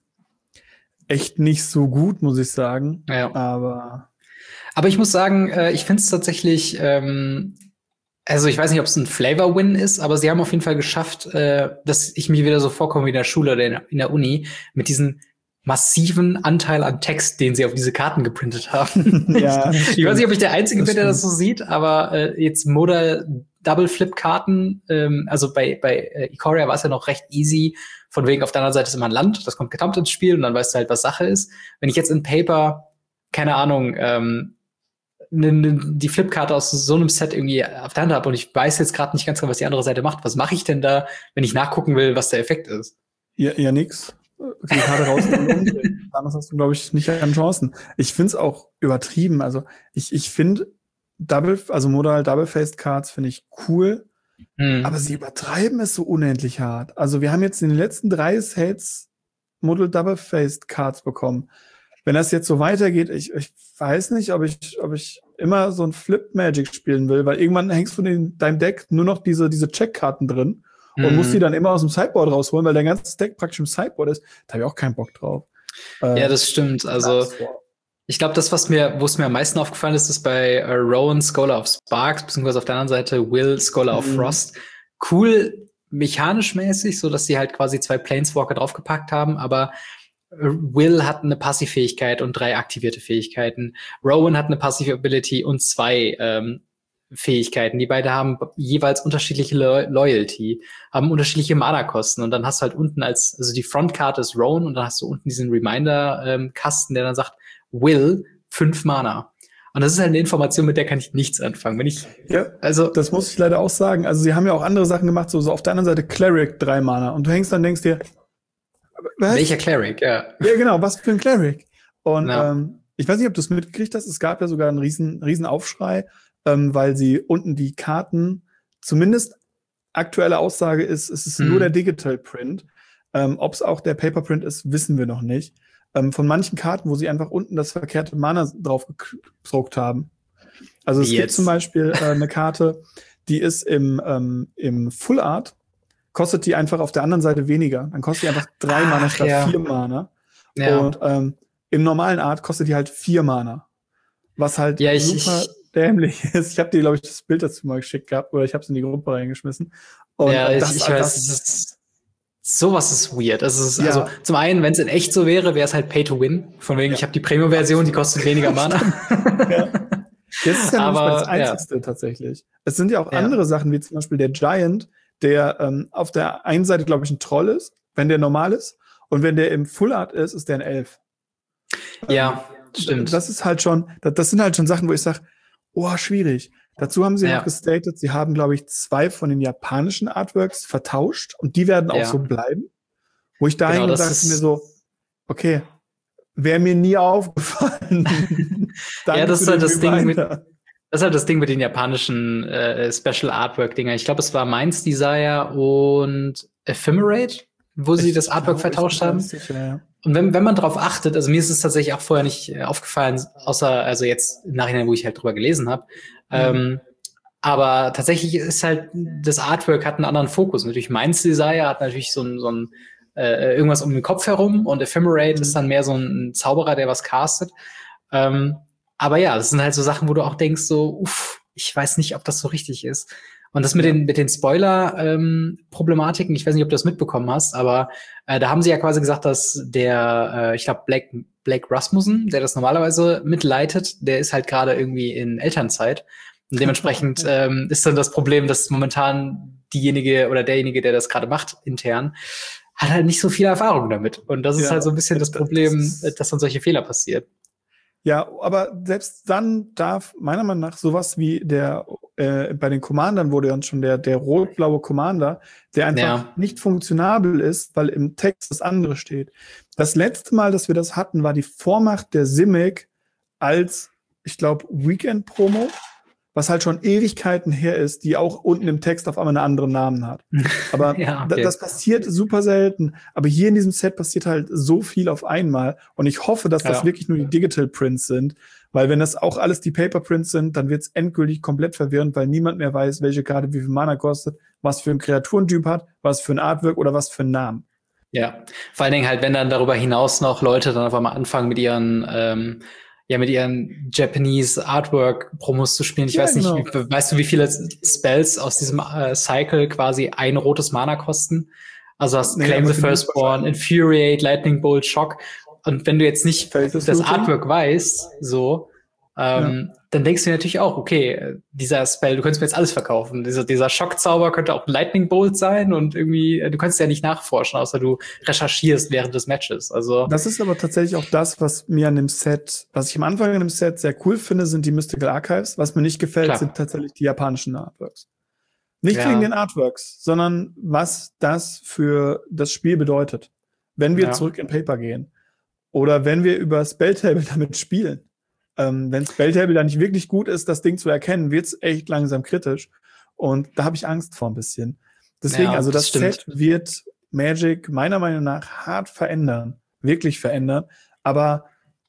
echt nicht so gut, muss ich sagen. Ja. Aber. Aber ich muss sagen, äh, ich find's tatsächlich, ähm, also ich weiß nicht, ob es ein Flavor-Win ist, aber sie haben auf jeden Fall geschafft, äh, dass ich mir wieder so vorkomme wie in der Schule oder in, in der Uni mit diesem massiven Anteil an Text, den sie auf diese Karten geprintet haben. Ja, ich, ich weiß nicht, ob ich der Einzige bin, der das so sieht, aber äh, jetzt Modal Double-Flip-Karten, ähm, also bei, bei äh, Ikoria war es ja noch recht easy, von wegen auf der anderen Seite ist immer ein Land, das kommt getaunt ins Spiel und dann weißt du halt, was Sache ist. Wenn ich jetzt in Paper, keine Ahnung, ähm, Ne, ne, die Flipkarte aus so einem Set irgendwie auf der Hand habe und ich weiß jetzt gerade nicht ganz genau, was die andere Seite macht. Was mache ich denn da, wenn ich nachgucken will, was der Effekt ist? Ja, ja nix. Die Karte rausnehmen und umdrehen. Anders hast du, glaube ich, nicht an Chancen. Ich finde es auch übertrieben. Also ich, ich finde Double, also Modal Double-Faced Cards finde ich cool, hm. aber sie übertreiben es so unendlich hart. Also wir haben jetzt in den letzten drei Sets Modal Double-Faced Cards bekommen. Wenn das jetzt so weitergeht, ich, ich weiß nicht, ob ich, ob ich immer so ein Flip-Magic spielen will, weil irgendwann hängst du in deinem Deck nur noch diese, diese Check-Karten drin mhm. und musst die dann immer aus dem Sideboard rausholen, weil dein ganzes Deck praktisch im Sideboard ist. Da habe ich auch keinen Bock drauf. Ja, das stimmt. Also ich glaube, das, was mir, wo es mir am meisten aufgefallen ist, ist bei äh, Rowan Scholar of Sparks, beziehungsweise auf der anderen Seite Will Scholar of Frost. Mhm. Cool mechanisch mäßig, so dass sie halt quasi zwei Planeswalker draufgepackt haben, aber Will hat eine Passivfähigkeit und drei aktivierte Fähigkeiten. Rowan hat eine Passive Ability und zwei ähm, Fähigkeiten. Die beide haben jeweils unterschiedliche Lo Loyalty, haben unterschiedliche Mana-Kosten. Und dann hast du halt unten als, also die Frontkarte ist Roan und dann hast du unten diesen Reminder-Kasten, der dann sagt, Will, fünf Mana. Und das ist halt eine Information, mit der kann ich nichts anfangen. Wenn ich, ja, also, das muss ich leider auch sagen. Also, sie haben ja auch andere Sachen gemacht, so, so auf der anderen Seite Cleric, drei Mana. Und du hängst dann, denkst dir, was? Welcher Cleric, ja. Ja, genau, was für ein Cleric. Und, ja. ähm, ich weiß nicht, ob du es mitgekriegt hast. Es gab ja sogar einen riesen, riesen Aufschrei, ähm, weil sie unten die Karten, zumindest aktuelle Aussage ist, es ist hm. nur der Digital Print. Ähm, ob es auch der Paper Print ist, wissen wir noch nicht. Ähm, von manchen Karten, wo sie einfach unten das verkehrte Mana drauf gedruckt haben. Also es Jetzt. gibt zum Beispiel äh, eine Karte, die ist im, ähm, im Full Art, kostet die einfach auf der anderen Seite weniger. Dann kostet die einfach drei Ach, Mana statt ja. vier Mana. Ja. Und ähm, im normalen Art kostet die halt vier Mana. Was halt ja, ich, super ich, dämlich ist. Ich habe dir, glaube ich, das Bild dazu mal geschickt gehabt oder ich habe es in die Gruppe reingeschmissen. Und ja, das, ich, ich weiß, das ist sowas ist weird. Also, es ist, ja. also zum einen, wenn es in echt so wäre, wäre es halt Pay to Win. Von wegen, ja. ich habe die Premium-Version, die kostet weniger Mana. ja. Das ist ja Aber, nicht mal das Einzigste ja. tatsächlich. Es sind ja auch ja. andere Sachen, wie zum Beispiel der Giant, der ähm, auf der einen Seite, glaube ich, ein Troll ist, wenn der normal ist. Und wenn der im Full Art ist, ist der ein Elf. Ja, ähm, stimmt. Das ist halt schon, das, das sind halt schon Sachen, wo ich sage, oh, schwierig. Dazu haben sie ja. noch gestatet, sie haben, glaube ich, zwei von den japanischen Artworks vertauscht und die werden auch ja. so bleiben. Wo ich dahin genau, gesagt mir so, okay, wäre mir nie aufgefallen. Ja, das ist halt das Ding mit, das ist halt das Ding mit den japanischen äh, Special Artwork-Dinger. Ich glaube, es war Minds Desire und Ephemerate, wo sie ich das Artwork vertauscht haben. Sicher, ja. Und wenn, wenn man drauf achtet, also mir ist es tatsächlich auch vorher nicht äh, aufgefallen, außer, also jetzt im Nachhinein, wo ich halt drüber gelesen habe. Mhm. Ähm, aber tatsächlich ist halt, das Artwork hat einen anderen Fokus. Natürlich Minds Desire hat natürlich so ein, so ein äh, irgendwas um den Kopf herum und Ephemerate mhm. ist dann mehr so ein Zauberer, der was castet. Ähm, aber ja, das sind halt so Sachen, wo du auch denkst, so, uff, ich weiß nicht, ob das so richtig ist. Und das mit ja. den mit den Spoiler-Problematiken, ähm, ich weiß nicht, ob du das mitbekommen hast, aber äh, da haben sie ja quasi gesagt, dass der, äh, ich glaube, Blake, Blake Rasmussen, der das normalerweise mitleitet, der ist halt gerade irgendwie in Elternzeit. Und dementsprechend ähm, ist dann das Problem, dass momentan diejenige oder derjenige, der das gerade macht, intern, hat halt nicht so viel Erfahrung damit. Und das ja. ist halt so ein bisschen das Problem, das dass dann solche Fehler passieren. Ja, aber selbst dann darf meiner Meinung nach sowas wie der, äh, bei den Commandern wurde dann schon der, der rot-blaue Commander, der einfach ja. nicht funktionabel ist, weil im Text das andere steht. Das letzte Mal, dass wir das hatten, war die Vormacht der Simic als, ich glaube, Weekend-Promo, was halt schon Ewigkeiten her ist, die auch unten im Text auf einmal einen anderen Namen hat. Aber ja, okay. das passiert super selten. Aber hier in diesem Set passiert halt so viel auf einmal. Und ich hoffe, dass das ja. wirklich nur die Digital Prints sind. Weil wenn das auch alles die Paper Prints sind, dann wird es endgültig komplett verwirrend, weil niemand mehr weiß, welche Karte wie viel Mana kostet, was für ein Kreaturentyp hat, was für ein Artwork oder was für einen Namen. Ja, vor allen Dingen halt, wenn dann darüber hinaus noch Leute dann auf einmal anfangen mit ihren ähm, ja, mit ihren Japanese Artwork-Promos zu spielen. Ich ja, weiß nicht, genau. wie, weißt du, wie viele Spells aus diesem äh, Cycle quasi ein rotes Mana kosten? Also hast nee, Claim the Firstborn, Infuriate, Lightning Bolt, Shock. Und wenn du jetzt nicht das, das Artwork weißt, so, ähm, ja. dann denkst du natürlich auch, okay, dieser Spell, du könntest mir jetzt alles verkaufen. Dieser, dieser Schockzauber könnte auch ein Lightning Bolt sein und irgendwie, du kannst ja nicht nachforschen, außer du recherchierst während des Matches. Also das ist aber tatsächlich auch das, was mir an dem Set, was ich am Anfang an dem Set sehr cool finde, sind die Mystical Archives. Was mir nicht gefällt, Klar. sind tatsächlich die japanischen Artworks. Nicht ja. wegen den Artworks, sondern was das für das Spiel bedeutet. Wenn wir ja. zurück in Paper gehen. Oder wenn wir über Spelltable damit spielen. Ähm, wenn Spelltable da nicht wirklich gut ist, das Ding zu erkennen, wird's echt langsam kritisch. Und da habe ich Angst vor ein bisschen. Deswegen, ja, also das, das Set wird Magic meiner Meinung nach hart verändern. Wirklich verändern. Aber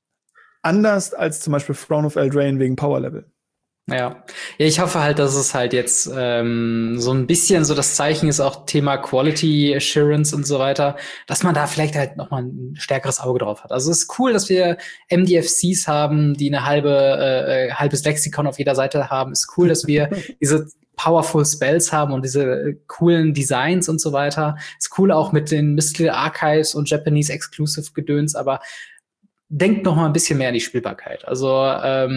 anders als zum Beispiel Throne of Eldraine wegen Power Level. Ja. ja, ich hoffe halt, dass es halt jetzt ähm, so ein bisschen so das Zeichen ist, auch Thema Quality Assurance und so weiter, dass man da vielleicht halt noch mal ein stärkeres Auge drauf hat. Also es ist cool, dass wir M D F Cs haben, die eine halbe äh, halbes Lexikon auf jeder Seite haben. Ist cool, dass wir diese powerful Spells haben und diese äh, coolen Designs und so weiter. Ist cool auch mit den Mystical Archives und Japanese Exclusive Gedöns, aber denkt noch mal ein bisschen mehr an die Spielbarkeit. Also ähm,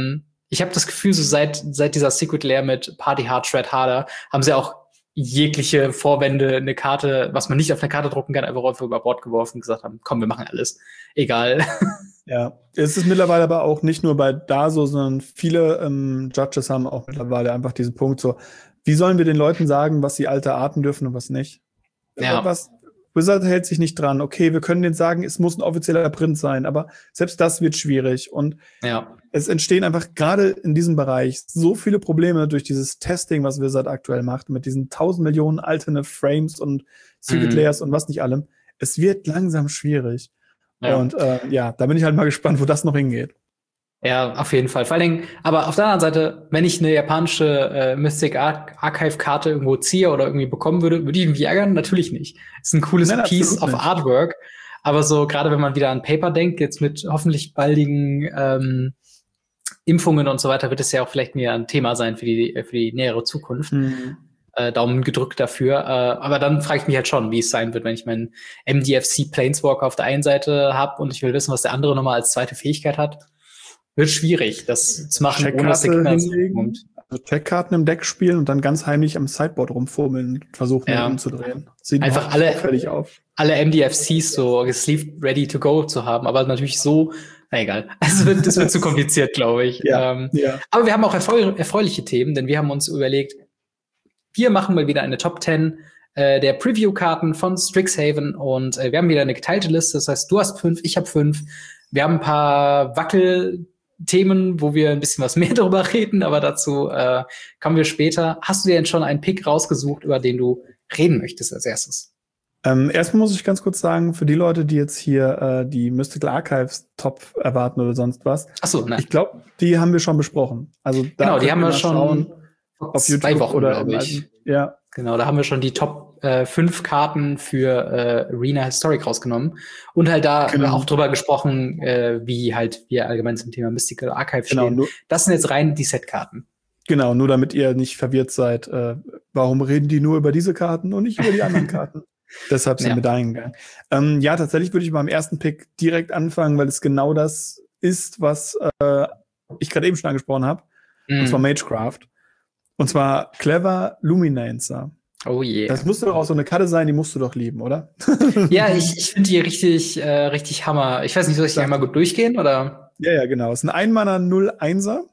ich habe das Gefühl, so seit, seit dieser Secret Lair mit Party Hard, Shred Harder haben sie auch jegliche Vorwände, eine Karte, was man nicht auf einer Karte drucken kann, einfach einfach über Bord geworfen und gesagt haben, komm, wir machen alles. Egal. Ja, es ist mittlerweile aber auch nicht nur bei da so, sondern viele ähm, Judges haben auch mittlerweile einfach diesen Punkt so, wie sollen wir den Leuten sagen, was sie alte Arten dürfen und was nicht? Ja. Was, Wizard hält sich nicht dran. Okay, wir können denen sagen, es muss ein offizieller Print sein, aber selbst das wird schwierig. Und ja. es entstehen einfach gerade in diesem Bereich so viele Probleme durch dieses Testing, was Wizard aktuell macht, mit diesen tausend Millionen alternate Frames und Secret Mhm. Layers und was nicht allem. Es wird langsam schwierig. Ja. Und äh, ja, da bin ich halt mal gespannt, wo das noch hingeht. Ja, auf jeden Fall. Vor allen Dingen, aber auf der anderen Seite, wenn ich eine japanische äh, Mystic Ar Archive-Karte irgendwo ziehe oder irgendwie bekommen würde, würde ich mich ärgern? Natürlich nicht. Ist ein cooles Nein, Piece of absolut nicht. Artwork. Aber so, gerade wenn man wieder an Paper denkt, jetzt mit hoffentlich baldigen ähm, Impfungen und so weiter, wird es ja auch vielleicht mehr ein Thema sein für die, für die nähere Zukunft. Mhm. Äh, Daumen gedrückt dafür. Äh, aber dann frage ich mich halt schon, wie es sein wird, wenn ich meinen M D F C Planeswalker auf der einen Seite habe und ich will wissen, was der andere nochmal als zweite Fähigkeit hat. Wird schwierig, das zu machen, ohne dass der Checkkarte Gegner hinlegen, kommt. also Checkkarten im Deck spielen und dann ganz heimlich am Sideboard rumfummeln und versuchen, Ja. ihn umzudrehen. Sieht Einfach noch alle- auffällig auf. Alle M D F Cs so gesleeved ready to go zu haben, aber natürlich so, na egal. Also es wird, das wird zu kompliziert, glaube ich. Ja, Ähm, ja. aber wir haben auch erfreu erfreuliche Themen, denn wir haben uns überlegt, wir machen mal wieder eine Top zehn äh, der Preview-Karten von Strixhaven und äh, wir haben wieder eine geteilte Liste. Das heißt, du hast fünf, ich habe fünf. Wir haben ein paar Wackelthemen, wo wir ein bisschen was mehr darüber reden, aber dazu äh, kommen wir später. Hast du dir denn schon einen Pick rausgesucht, über den du reden möchtest als erstes? Ähm, erstmal muss ich ganz kurz sagen, für die Leute, die jetzt hier äh, die Mystical Archives Top erwarten oder sonst was, Ach so, nein. ich glaube, die haben wir schon besprochen. Also da Genau, die könnt haben ihr wir mal schon schauen, vor auf zwei YouTube Wochen, oder glaube im ich. alten- Ja, Genau, da haben wir schon die Top äh, fünf Karten für äh, Arena Historic rausgenommen und halt da Genau. auch drüber gesprochen, äh, wie halt wir allgemein zum Thema Mystical Archive genau. stehen. Nur, Das sind jetzt rein die Setkarten. genau, nur damit ihr nicht verwirrt seid, äh, warum reden die nur über diese Karten und nicht über die anderen Karten? Deshalb sind Ja. wir da hingegangen. Ähm, ja, tatsächlich würde ich beim ersten Pick direkt anfangen, weil es genau das ist, was äh, ich gerade eben schon angesprochen habe. Und zwar Mm. Magecraft. Und zwar Clever Luminancer. Oh je. Das musste doch auch so eine Karte sein, die musst du doch lieben, oder? Ja, ich, ich finde die richtig, äh, richtig Hammer. Ich weiß nicht, soll ich die Sag einmal doch. gut durchgehen oder? Ja, ja, genau. Es ist ein Ein-Mana null Einser,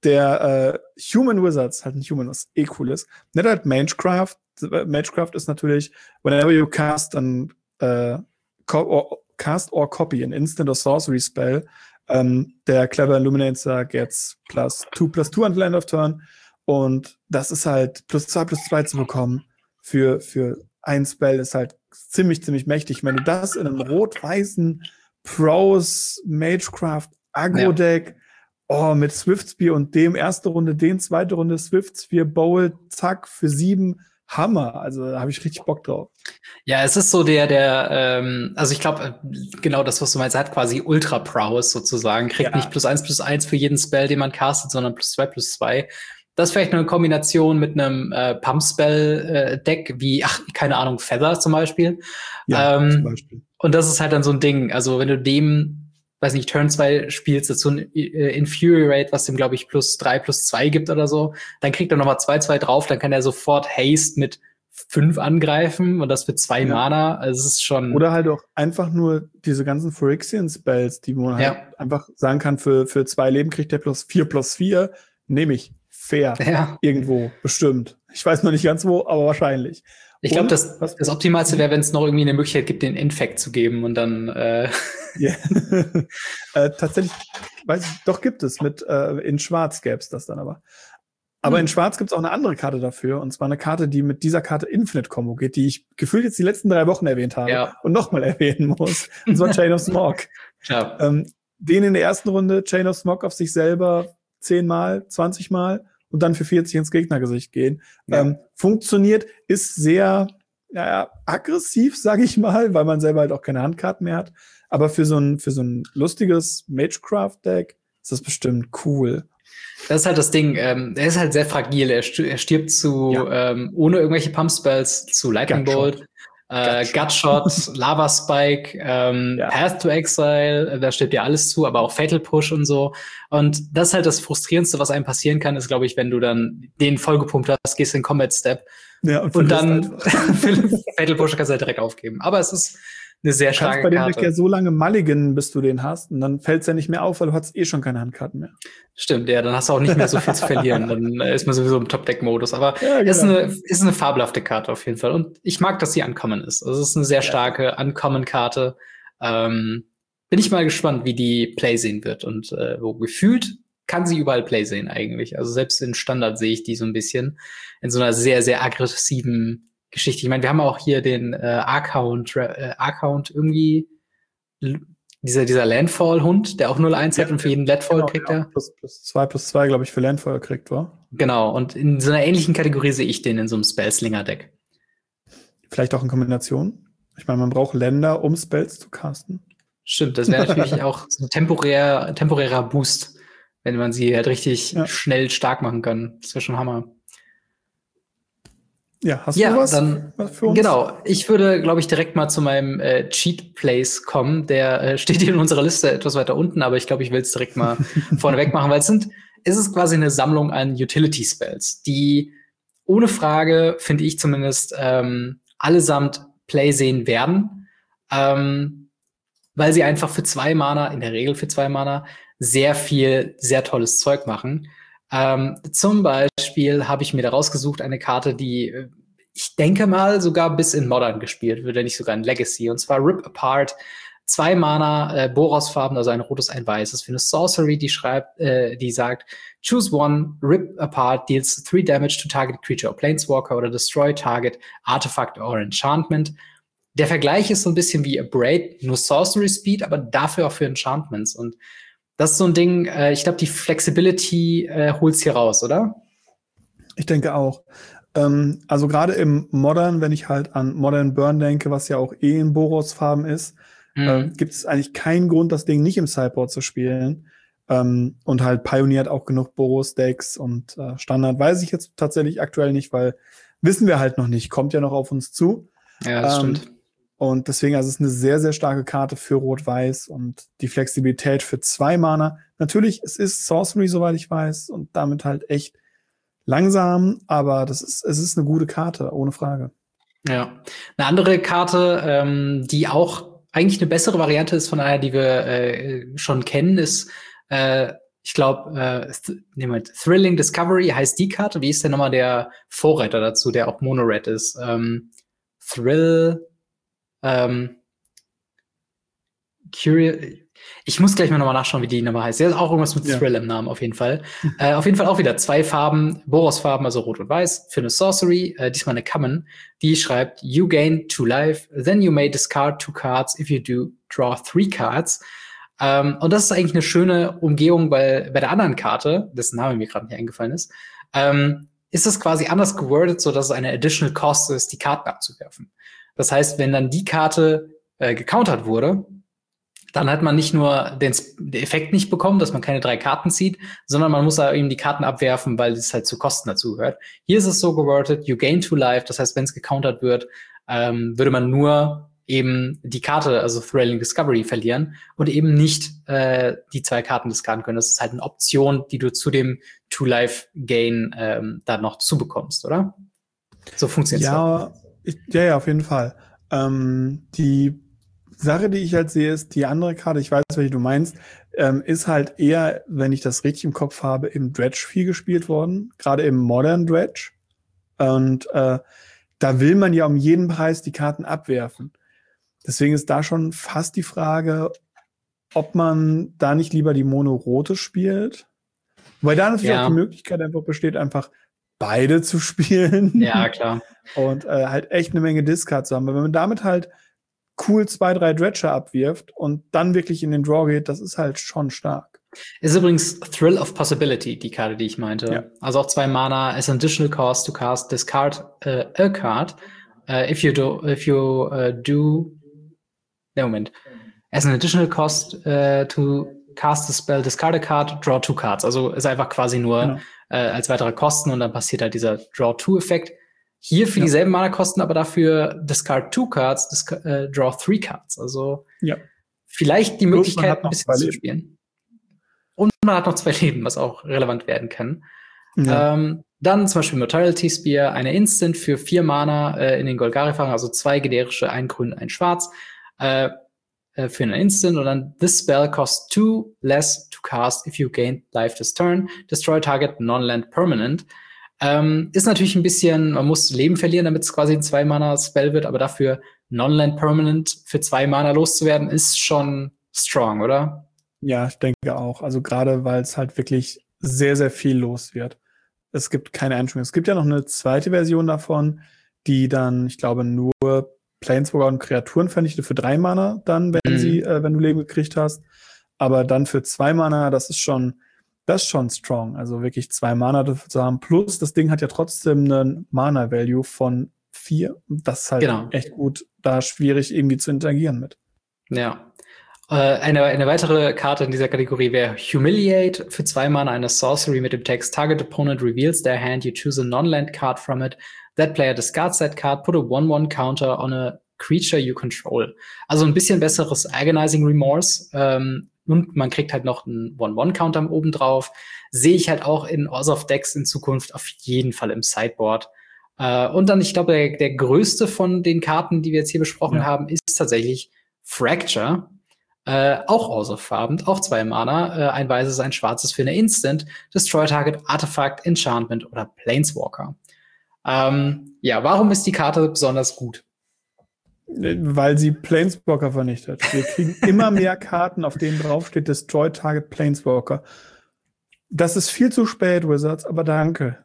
der äh, Human Wizards, halt nicht Human, was eh cool ist. Nicht halt Magecraft. Magecraft ist natürlich, whenever you cast an äh, co or, cast or copy an instant or sorcery spell, ähm, der Clever Illuminator gets plus two plus two until end of turn. Und das ist halt plus zwei plus zwei zu bekommen für, für ein Spell ist halt ziemlich, ziemlich mächtig. Wenn du das in einem rot-weißen Prose Magecraft Agro-Deck, oh, mit Swiftspear und dem erste Runde, den zweite Runde Swiftspear Bowl, zack, für sieben, Hammer. Also da habe ich richtig Bock drauf. Ja, es ist so der, der, ähm, also ich glaube, genau das, was du meinst, er hat quasi Ultra Prowess sozusagen, kriegt Ja. nicht plus eins plus eins für jeden Spell, den man castet, sondern plus zwei plus zwei. Das ist vielleicht eine Kombination mit einem äh, Pump-Spell-Deck, wie, ach, keine Ahnung, Feather zum Beispiel. Ja, ähm, zum Beispiel. Und das ist halt dann so ein Ding. Also wenn du dem, weiß nicht, Turn zwei spielst, dazu ein äh, Infuriate, was dem, glaube ich, plus drei, plus zwei gibt oder so, dann kriegt er nochmal zwei, zwei drauf, dann kann er sofort Haste mit fünf angreifen und das für zwei Ja. Mana. Also es ist schon. Oder halt auch einfach nur diese ganzen Phyrexian-Spells, die man halt Ja. einfach sagen kann, für, für zwei Leben kriegt der plus vier plus vier, nehme ich. Fair. Ja. Irgendwo, bestimmt. Ich weiß noch nicht ganz wo, aber wahrscheinlich. Ich glaube, Und das, was- das Optimalste wäre, wenn es noch irgendwie eine Möglichkeit gibt, den Infect zu geben und dann äh, Ja. äh, tatsächlich, weiß ich, doch gibt es. Mit äh, in Schwarz gäbe es das dann aber. Aber Hm. in Schwarz gibt es auch eine andere Karte dafür, und zwar eine Karte, die mit dieser Karte Infinite Combo geht, die ich gefühlt jetzt die letzten drei Wochen erwähnt habe Ja. und nochmal erwähnen muss. Und zwar Chain of Smog. ja. Ähm, den in der ersten Runde Chain of Smog auf sich selber zehnmal, zwanzig Mal und dann für vierzig ins Gegnergesicht gehen. Ja. Ähm, funktioniert, ist sehr naja, aggressiv, sage ich mal, weil man selber halt auch keine Handkarten mehr hat. Aber für so ein, für so ein lustiges Magecraft-Deck ist das bestimmt cool. Das ist halt das Ding. Ähm, er ist halt sehr fragil. Er, sti- er stirbt zu Ja. ähm, ohne irgendwelche Pump-Spells zu Lightning Gutshot. Bolt. Äh, Gutshot, Lava Spike, ähm, Ja. Path to Exile, äh, da steht ja alles zu, aber auch Fatal Push und so. Und das ist halt das Frustrierendste, was einem passieren kann, ist, glaube ich, wenn du dann den vollgepumpt hast, gehst in Combat Step Ja, und, und verlierst dann Fatal Push kannst du halt direkt aufgeben. Aber es ist eine sehr Du kannst starke bei dem Karte. Deck ja so lange mulligan, bis du den hast, und dann fällt's ja nicht mehr auf, weil du hast eh schon keine Handkarten mehr. Stimmt, ja, dann hast du auch nicht mehr so viel zu verlieren. Dann äh, ist man sowieso im Top-Deck-Modus. Aber Ja, es ist genau. eine, ist eine fabelhafte Karte auf jeden Fall. Und ich mag, dass sie Uncommon ist. Also es ist eine sehr Ja. starke Uncommon-Karte. Ähm, bin ich mal gespannt, wie die Play sehen wird. Und äh, wo gefühlt kann sie überall Play sehen eigentlich. Also selbst in Standard sehe ich die so ein bisschen in so einer sehr, sehr aggressiven Geschichte. Ich meine, wir haben auch hier den äh, Arcount, äh, Arcount irgendwie, l- dieser, dieser Landfall-Hund, der auch null eins Ja, hat und für jeden Landfall Genau, kriegt ja. er. Plus, plus zwei, plus zwei, glaube ich, für Landfall kriegt, war. Genau, und in so einer ähnlichen Kategorie sehe ich den in so einem Spellslinger-Deck. Vielleicht auch in Kombination. Ich meine, man braucht Länder, um Spells zu casten. Stimmt, das wäre natürlich auch so ein temporär, temporärer Boost, wenn man sie halt richtig Ja. schnell stark machen kann. Das wäre schon Hammer. Ja, hast Ja, du was, dann- was für uns? Genau, ich würde, glaube ich, direkt mal zu meinem äh, Cheat Place kommen. Der äh, steht hier in unserer Liste etwas weiter unten, aber ich glaube, ich will es direkt mal vorneweg machen, weil es sind, es ist quasi eine Sammlung an Utility Spells, die ohne Frage, finde ich zumindest, ähm, allesamt Play sehen werden, ähm, weil sie einfach für zwei Mana, in der Regel für zwei Mana, sehr viel, sehr tolles Zeug machen. Ähm, zum Beispiel habe ich mir da rausgesucht eine Karte, die äh, ich denke mal sogar bis in Modern gespielt wird, wenn nicht sogar in Legacy. Und zwar Rip Apart. Zwei Mana, äh, Boros-Farben, also ein rotes, ein weißes. Für eine Sorcery, die schreibt, äh, die sagt, choose one, Rip Apart deals three damage to target creature or Planeswalker oder destroy target Artifact or Enchantment. Der Vergleich ist so ein bisschen wie Abrade, nur Sorcery Speed, aber dafür auch für Enchantments. Und das ist so ein Ding, äh, ich glaube, die Flexibility äh, holt's hier raus, oder? Ich denke auch. Ähm, also gerade im Modern, wenn ich halt an Modern Burn denke, was ja auch eh in Boros-Farben ist, Mhm. äh, gibt es eigentlich keinen Grund, das Ding nicht im Sideboard zu spielen. Ähm, und halt pioniert auch genug Boros-Decks und äh, Standard weiß ich jetzt tatsächlich aktuell nicht, weil wissen wir halt noch nicht, kommt ja noch auf uns zu. Ja, das Ähm, stimmt. Und deswegen, also es ist eine sehr, sehr starke Karte für Rot-Weiß und die Flexibilität für zwei Mana. Natürlich, es ist Sorcery, soweit ich weiß, und damit halt echt langsam, aber das ist, es ist eine gute Karte, ohne Frage. Ja. Eine andere Karte, ähm, die auch eigentlich eine bessere Variante ist von einer, die wir äh, schon kennen, ist, äh, ich glaube, äh, th nehmen wir Thrilling Discovery heißt die Karte. Wie ist denn nochmal der Vorreiter dazu, der auch Mono-Red ist? Ähm, Thrill, ähm, Curious. Ich muss gleich mal nochmal nachschauen, wie die Nummer heißt. Der ist auch irgendwas mit Ja. Thrill im Namen, auf jeden Fall. äh, auf jeden Fall auch wieder zwei Farben, Boros-Farben, also Rot und Weiß, für eine Sorcery, äh, diesmal eine Common, die schreibt, you gain two life, then you may discard two cards. If you do, draw three cards. Ähm, und das ist eigentlich eine schöne Umgehung, weil bei der anderen Karte, dessen Name mir gerade nicht eingefallen ist, ähm, ist es quasi anders gewordet, so dass es eine additional cost ist, die Karten abzuwerfen. Das heißt, wenn dann die Karte äh, gecountert wurde, dann hat man nicht nur den, den Effekt nicht bekommen, dass man keine drei Karten zieht, sondern man muss da eben die Karten abwerfen, weil es halt zu Kosten dazu gehört. Hier ist es so gewortet, you gain two life, das heißt, wenn es gecountert wird, ähm, würde man nur eben die Karte, also Thrilling Discovery, verlieren und eben nicht äh, die zwei Karten diskarden können. Das ist halt eine Option, die du zu dem Two-Life-Gain ähm, dann noch zubekommst, oder? So funktioniert es. Ja, ich, ja, ja, auf jeden Fall. Ähm, die Sache, die ich halt sehe, ist, die andere Karte, ich weiß, welche du meinst, ähm, ist halt eher, wenn ich das richtig im Kopf habe, im Dredge viel gespielt worden, gerade im Modern Dredge. Und äh, da will man ja um jeden Preis die Karten abwerfen. Deswegen ist da schon fast die Frage, ob man da nicht lieber die Mono-Rote spielt. Weil da natürlich Ja. auch die Möglichkeit einfach besteht, einfach beide zu spielen. Ja, klar. Und äh, halt echt eine Menge Discard zu haben. Weil wenn man damit halt cool zwei, drei Dredger abwirft und dann wirklich in den Draw geht, das ist halt schon stark. Ist übrigens Thrill of Possibility, die Karte, die ich meinte. Ja. Also auch zwei Mana, as an additional cost to cast, discard uh, a card. Uh, if you do, if you uh, do, ne, Moment. As an additional cost uh, to cast a spell, discard a card, draw two cards. Also ist einfach quasi nur Genau. äh, als weitere Kosten und dann passiert halt dieser Draw-Two-Effekt. Hier für Ja. dieselben Mana-Kosten, aber dafür discard two cards, disc- äh, draw three cards. Also Ja. vielleicht die Plus, man Möglichkeit, hat ein noch bisschen zwei zu Leben. spielen. Und man hat noch zwei Leben, was auch relevant werden kann. Ja. Ähm, dann zum Beispiel Mortality Spear, eine Instant für vier Mana äh, in den Golgari-Fang, also zwei generische, ein grün, ein schwarz, äh, äh, für einen Instant. Und dann this spell costs two less to cast if you gain life this turn. Destroy target non-land permanent. Ähm, ist natürlich ein bisschen, man muss Leben verlieren, damit es quasi ein zwei Mana Spell wird, aber dafür non-land permanent für zwei Mana loszuwerden, ist schon strong, oder? Ja, ich denke auch. Also gerade, weil es halt wirklich sehr, sehr viel los wird. Es gibt keine Einschränkung. Es gibt ja noch eine zweite Version davon, die dann, ich glaube, nur Planeswalker und Kreaturen vernichtet für drei Mana dann, wenn Mhm. sie, äh, wenn du Leben gekriegt hast. Aber dann für zwei Mana, das ist schon, das ist schon strong. Also wirklich zwei Mana dafür zu haben. Plus, das Ding hat ja trotzdem einen Mana-Value von vier. Das ist halt Genau. echt gut, da schwierig irgendwie zu interagieren mit. Ja. Äh, eine, eine weitere Karte in dieser Kategorie wäre Humiliate für zwei Mana, eine Sorcery mit dem Text Target Opponent reveals their hand, you choose a non-land card from it. That player discards that card, put a one one counter on a creature you control. Also ein bisschen besseres Agonizing Remorse. Ähm, und man kriegt halt noch einen one one Counter oben drauf. Sehe ich halt auch in Orzhov Decks in Zukunft auf jeden Fall im Sideboard. Äh, und dann, ich glaube, der, der größte von den Karten, die wir jetzt hier besprochen Ja. haben, ist tatsächlich Fracture. Äh, auch Orzhov-farben, auch zwei Mana, äh, ein weißes, ein schwarzes für eine Instant, Destroy Target, Artifact, Enchantment oder Planeswalker. Ähm, ja, warum ist die Karte besonders gut? Weil sie Planeswalker vernichtet. Wir kriegen immer mehr Karten, auf denen draufsteht Destroy Target Planeswalker. Das ist viel zu spät, Wizards, aber danke.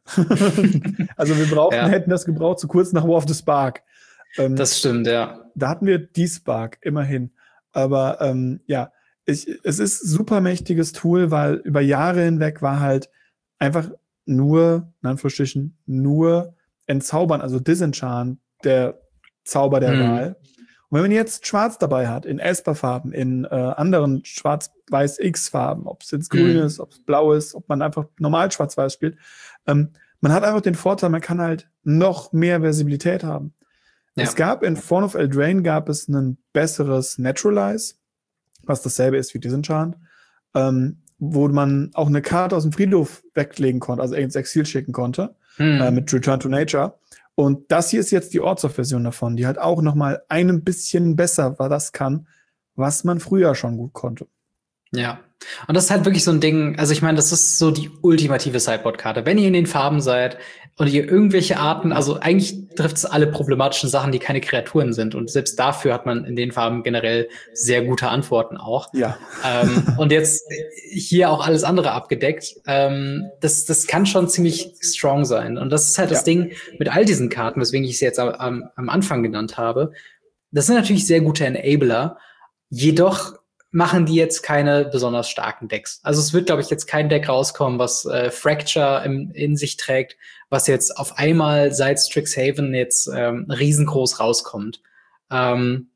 Also wir brauchten, Ja. hätten das gebraucht, zu kurz nach War of the Spark. Ähm, Das stimmt, ja. Da hatten wir die Spark, immerhin. Aber ähm, ja, ich, es ist ein super mächtiges Tool, weil über Jahre hinweg war halt einfach nur, in Anführungsstrichen, nur Entzaubern, also Disenchant, der Zauber der Hm. Wahl. Und wenn man jetzt Schwarz dabei hat, in Esper-Farben, in äh, anderen Schwarz-Weiß-X-Farben, ob es jetzt grün Hm. ist, ob es blau ist, ob man einfach normal Schwarz-Weiß spielt, ähm, man hat einfach den Vorteil, man kann halt noch mehr Versibilität haben. Ja. Es gab in Throne of Eldraine gab es ein besseres Naturalize, was dasselbe ist wie Disenchant, ähm, wo man auch eine Karte aus dem Friedhof weglegen konnte, also ins Exil schicken konnte, Hm. äh, mit Return to Nature. Und das hier ist jetzt die Orzhov-Version davon, die halt auch noch mal ein bisschen besser war, das kann, was man früher schon gut konnte. Ja. Und das ist halt wirklich so ein Ding, also ich meine, das ist so die ultimative Sideboard-Karte. Wenn ihr in den Farben seid und ihr irgendwelche Arten, also eigentlich trifft es alle problematischen Sachen, die keine Kreaturen sind. Und selbst dafür hat man in den Farben generell sehr gute Antworten auch. Ja. Ähm, und jetzt hier auch alles andere abgedeckt. Ähm, das, das kann schon ziemlich strong sein. Und das ist halt das Ja. Ding mit all diesen Karten, weswegen ich sie jetzt am, am Anfang genannt habe. Das sind natürlich sehr gute Enabler. Jedoch machen die jetzt keine besonders starken Decks. Also es wird, glaube ich, jetzt kein Deck rauskommen, was äh, Fracture im, in sich trägt, was jetzt auf einmal seit Strixhaven jetzt ähm, riesengroß rauskommt. Ähm,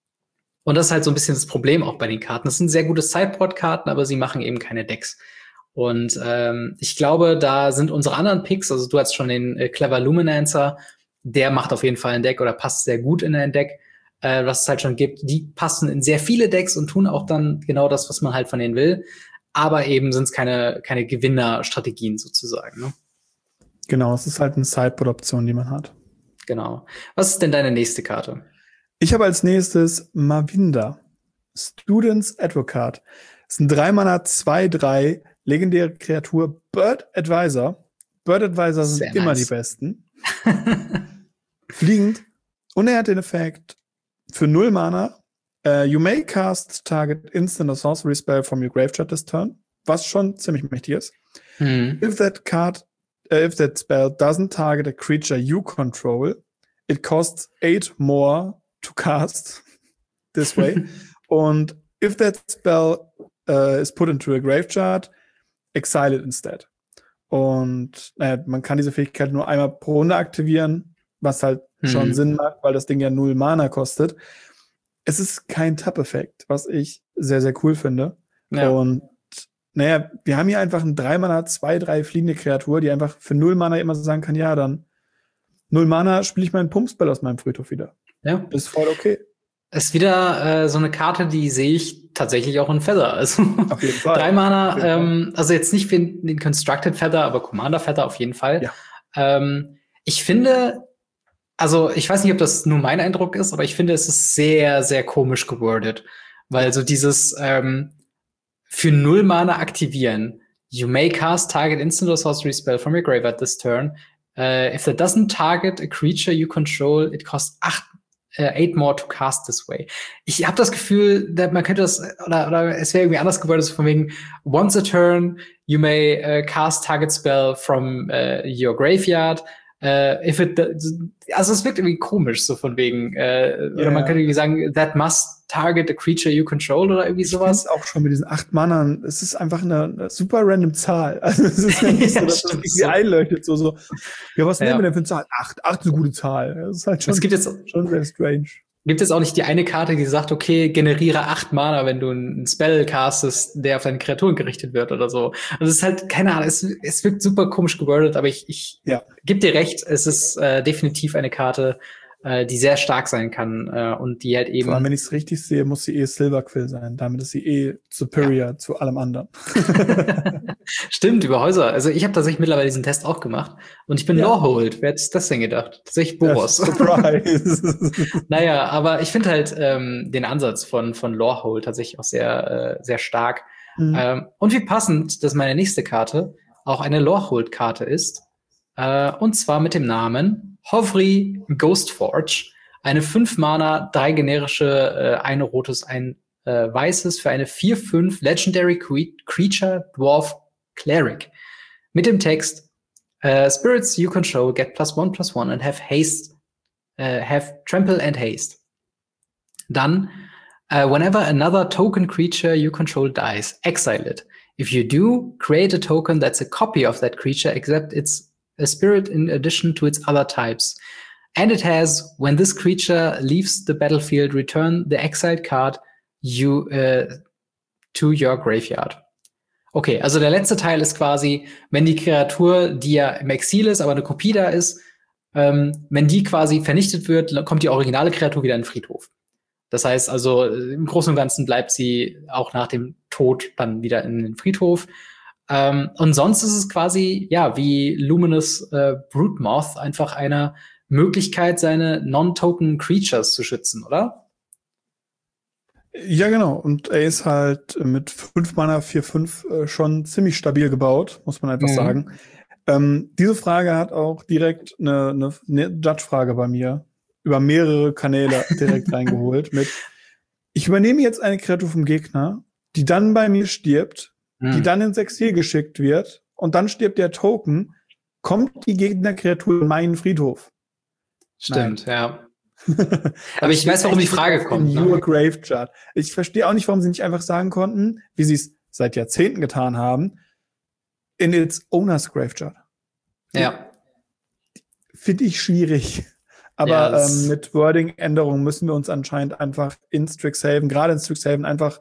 und das ist halt so ein bisschen das Problem auch bei den Karten. Das sind sehr gute Sideboard-Karten, aber sie machen eben keine Decks. Und ähm, ich glaube, da sind unsere anderen Picks, also du hast schon den äh, Clever Luminancer, der macht auf jeden Fall ein Deck oder passt sehr gut in ein Deck, äh, was es halt schon gibt. Die passen in sehr viele Decks und tun auch dann genau das, was man halt von denen will. Aber eben sind es keine, keine Gewinnerstrategien sozusagen. Ne? Genau, es ist halt eine Sideboard-Option, die man hat. Genau. Was ist denn deine nächste Karte? Ich habe als nächstes Mavinda, Students Advocate. Das ist ein drei Mana zwei drei legendäre Kreatur, Bird Advisor. Bird Advisor sind Sehr immer nice. die besten. Fliegend. Und er hat den Effekt für null Mana. Uh, you may cast target instant or sorcery spell from your graveyard this turn. Was schon ziemlich mächtig ist. Hm. If that card, uh, if that spell doesn't target a creature you control, it costs eight more to cast this way. Und if that spell uh, is put into a graveyard, exile it instead. Und naja, man kann diese Fähigkeit nur einmal pro Runde aktivieren, was halt Mhm. schon Sinn macht, weil das Ding ja null Mana kostet. Es ist kein Tap-Effekt, was ich sehr, sehr cool finde. Ja. Und naja, wir haben hier einfach ein drei Mana zwei drei fliegende Kreatur, die einfach für null Mana immer sagen kann, ja, dann null Mana spiele ich meinen Pumpspell aus meinem Friedhof wieder. Ja. Ist voll okay. Ist wieder äh, so eine Karte, die sehe ich tatsächlich auch in Feather. Also auf jeden Fall. Drei Mana, ähm, also jetzt nicht für den Constructed Feather, aber Commander Feather auf jeden Fall. Ja. Ähm, ich finde, also ich weiß nicht, ob das nur mein Eindruck ist, aber ich finde, es ist sehr, sehr komisch gewordet. Weil so dieses ähm, für null Mana aktivieren. You may cast target instant or sorcery spell from your graveyard this turn. Uh, if that doesn't target a creature you control, it costs acht Uh, eight more to cast this way. Ich habe das Gefühl, dass man könnte das, oder, oder es wäre irgendwie anders geworden, so von wegen, once a turn, you may uh, cast target spell from uh, your graveyard. Uh, if it, also es wirkt irgendwie komisch, so von wegen, uh, yeah. Oder man könnte irgendwie sagen, that must target a creature you control oder irgendwie sowas. Ich auch schon mit diesen acht Mann, es ist einfach eine, eine super random Zahl. Also es ist ja nicht so, dass das irgendwie so einleuchtet, so, so, ja, was ja. nehmen wir denn für eine Zahl? Acht, acht ist eine gute Zahl. Das ist halt schon, es gibt jetzt, schon sehr strange. Gibt es auch nicht die eine Karte, die sagt, okay, generiere acht Mana, wenn du einen Spell castest, der auf deine Kreaturen gerichtet wird oder so. Also es ist halt, keine Ahnung, es, es wirkt super komisch gewordet, aber ich, ich ja. gebe dir recht, es ist äh, definitiv eine Karte, äh, die sehr stark sein kann äh, und die halt eben. Vor allem, wenn ich es richtig sehe, muss sie eh Silverquill sein. Damit ist sie eh superior ja. zu allem anderen. Stimmt, über Häuser. Also ich habe tatsächlich mittlerweile diesen Test auch gemacht und ich bin ja. Lorehold. Wer hätte das denn gedacht? Tatsächlich Boros. Ja, surprise. Naja, aber ich finde halt ähm, den Ansatz von von Lorehold tatsächlich auch sehr äh, sehr stark. Mhm. Ähm, und wie passend, dass meine nächste Karte auch eine Lorehold-Karte ist. Äh, und zwar mit dem Namen Hovri Ghostforge. Eine fünf Mana, drei generische, äh, ein rotes, ein äh, weißes für eine vier fünf Legendary Creature Dwarf Cleric. Mit dem Text uh, Spirits you control get plus one plus one and have haste, uh, have trample and haste. Dann, uh, whenever another token creature you control dies, exile it. If you do, create a token that's a copy of that creature except it's a spirit in addition to its other types. And it has, when this creature leaves the battlefield, return the exiled card you uh, to your graveyard. Okay, also der letzte Teil ist quasi, wenn die Kreatur, die ja im Exil ist, aber eine Kopie da ist, ähm, wenn die quasi vernichtet wird, kommt die originale Kreatur wieder in den Friedhof. Das heißt also, im Großen und Ganzen bleibt sie auch nach dem Tod dann wieder in den Friedhof. Ähm, und sonst ist es quasi, ja, wie Luminous äh, Broodmoth, einfach eine Möglichkeit, seine Non-Token Creatures zu schützen, oder? Ja, genau. Und er ist halt mit fünf Mana vier fünf äh, schon ziemlich stabil gebaut, muss man einfach mhm. sagen. Ähm, diese Frage hat auch direkt eine, eine, eine Judge-Frage bei mir über mehrere Kanäle direkt reingeholt mit: Ich übernehme jetzt eine Kreatur vom Gegner, die dann bei mir stirbt, mhm. die dann ins Exil geschickt wird und dann stirbt der Token, kommt die Gegnerkreatur in meinen Friedhof. Stimmt, Nein. ja. Aber ich weiß, warum die Frage kommt. Ne? Your Graveyard. Ich verstehe auch nicht, warum sie nicht einfach sagen konnten, wie sie es seit Jahrzehnten getan haben, in its owner's Graveyard. Ja. Finde ich schwierig. Aber ja, ähm, mit Wording-Änderungen müssen wir uns anscheinend einfach in Strixhaven, gerade in Strixhaven, einfach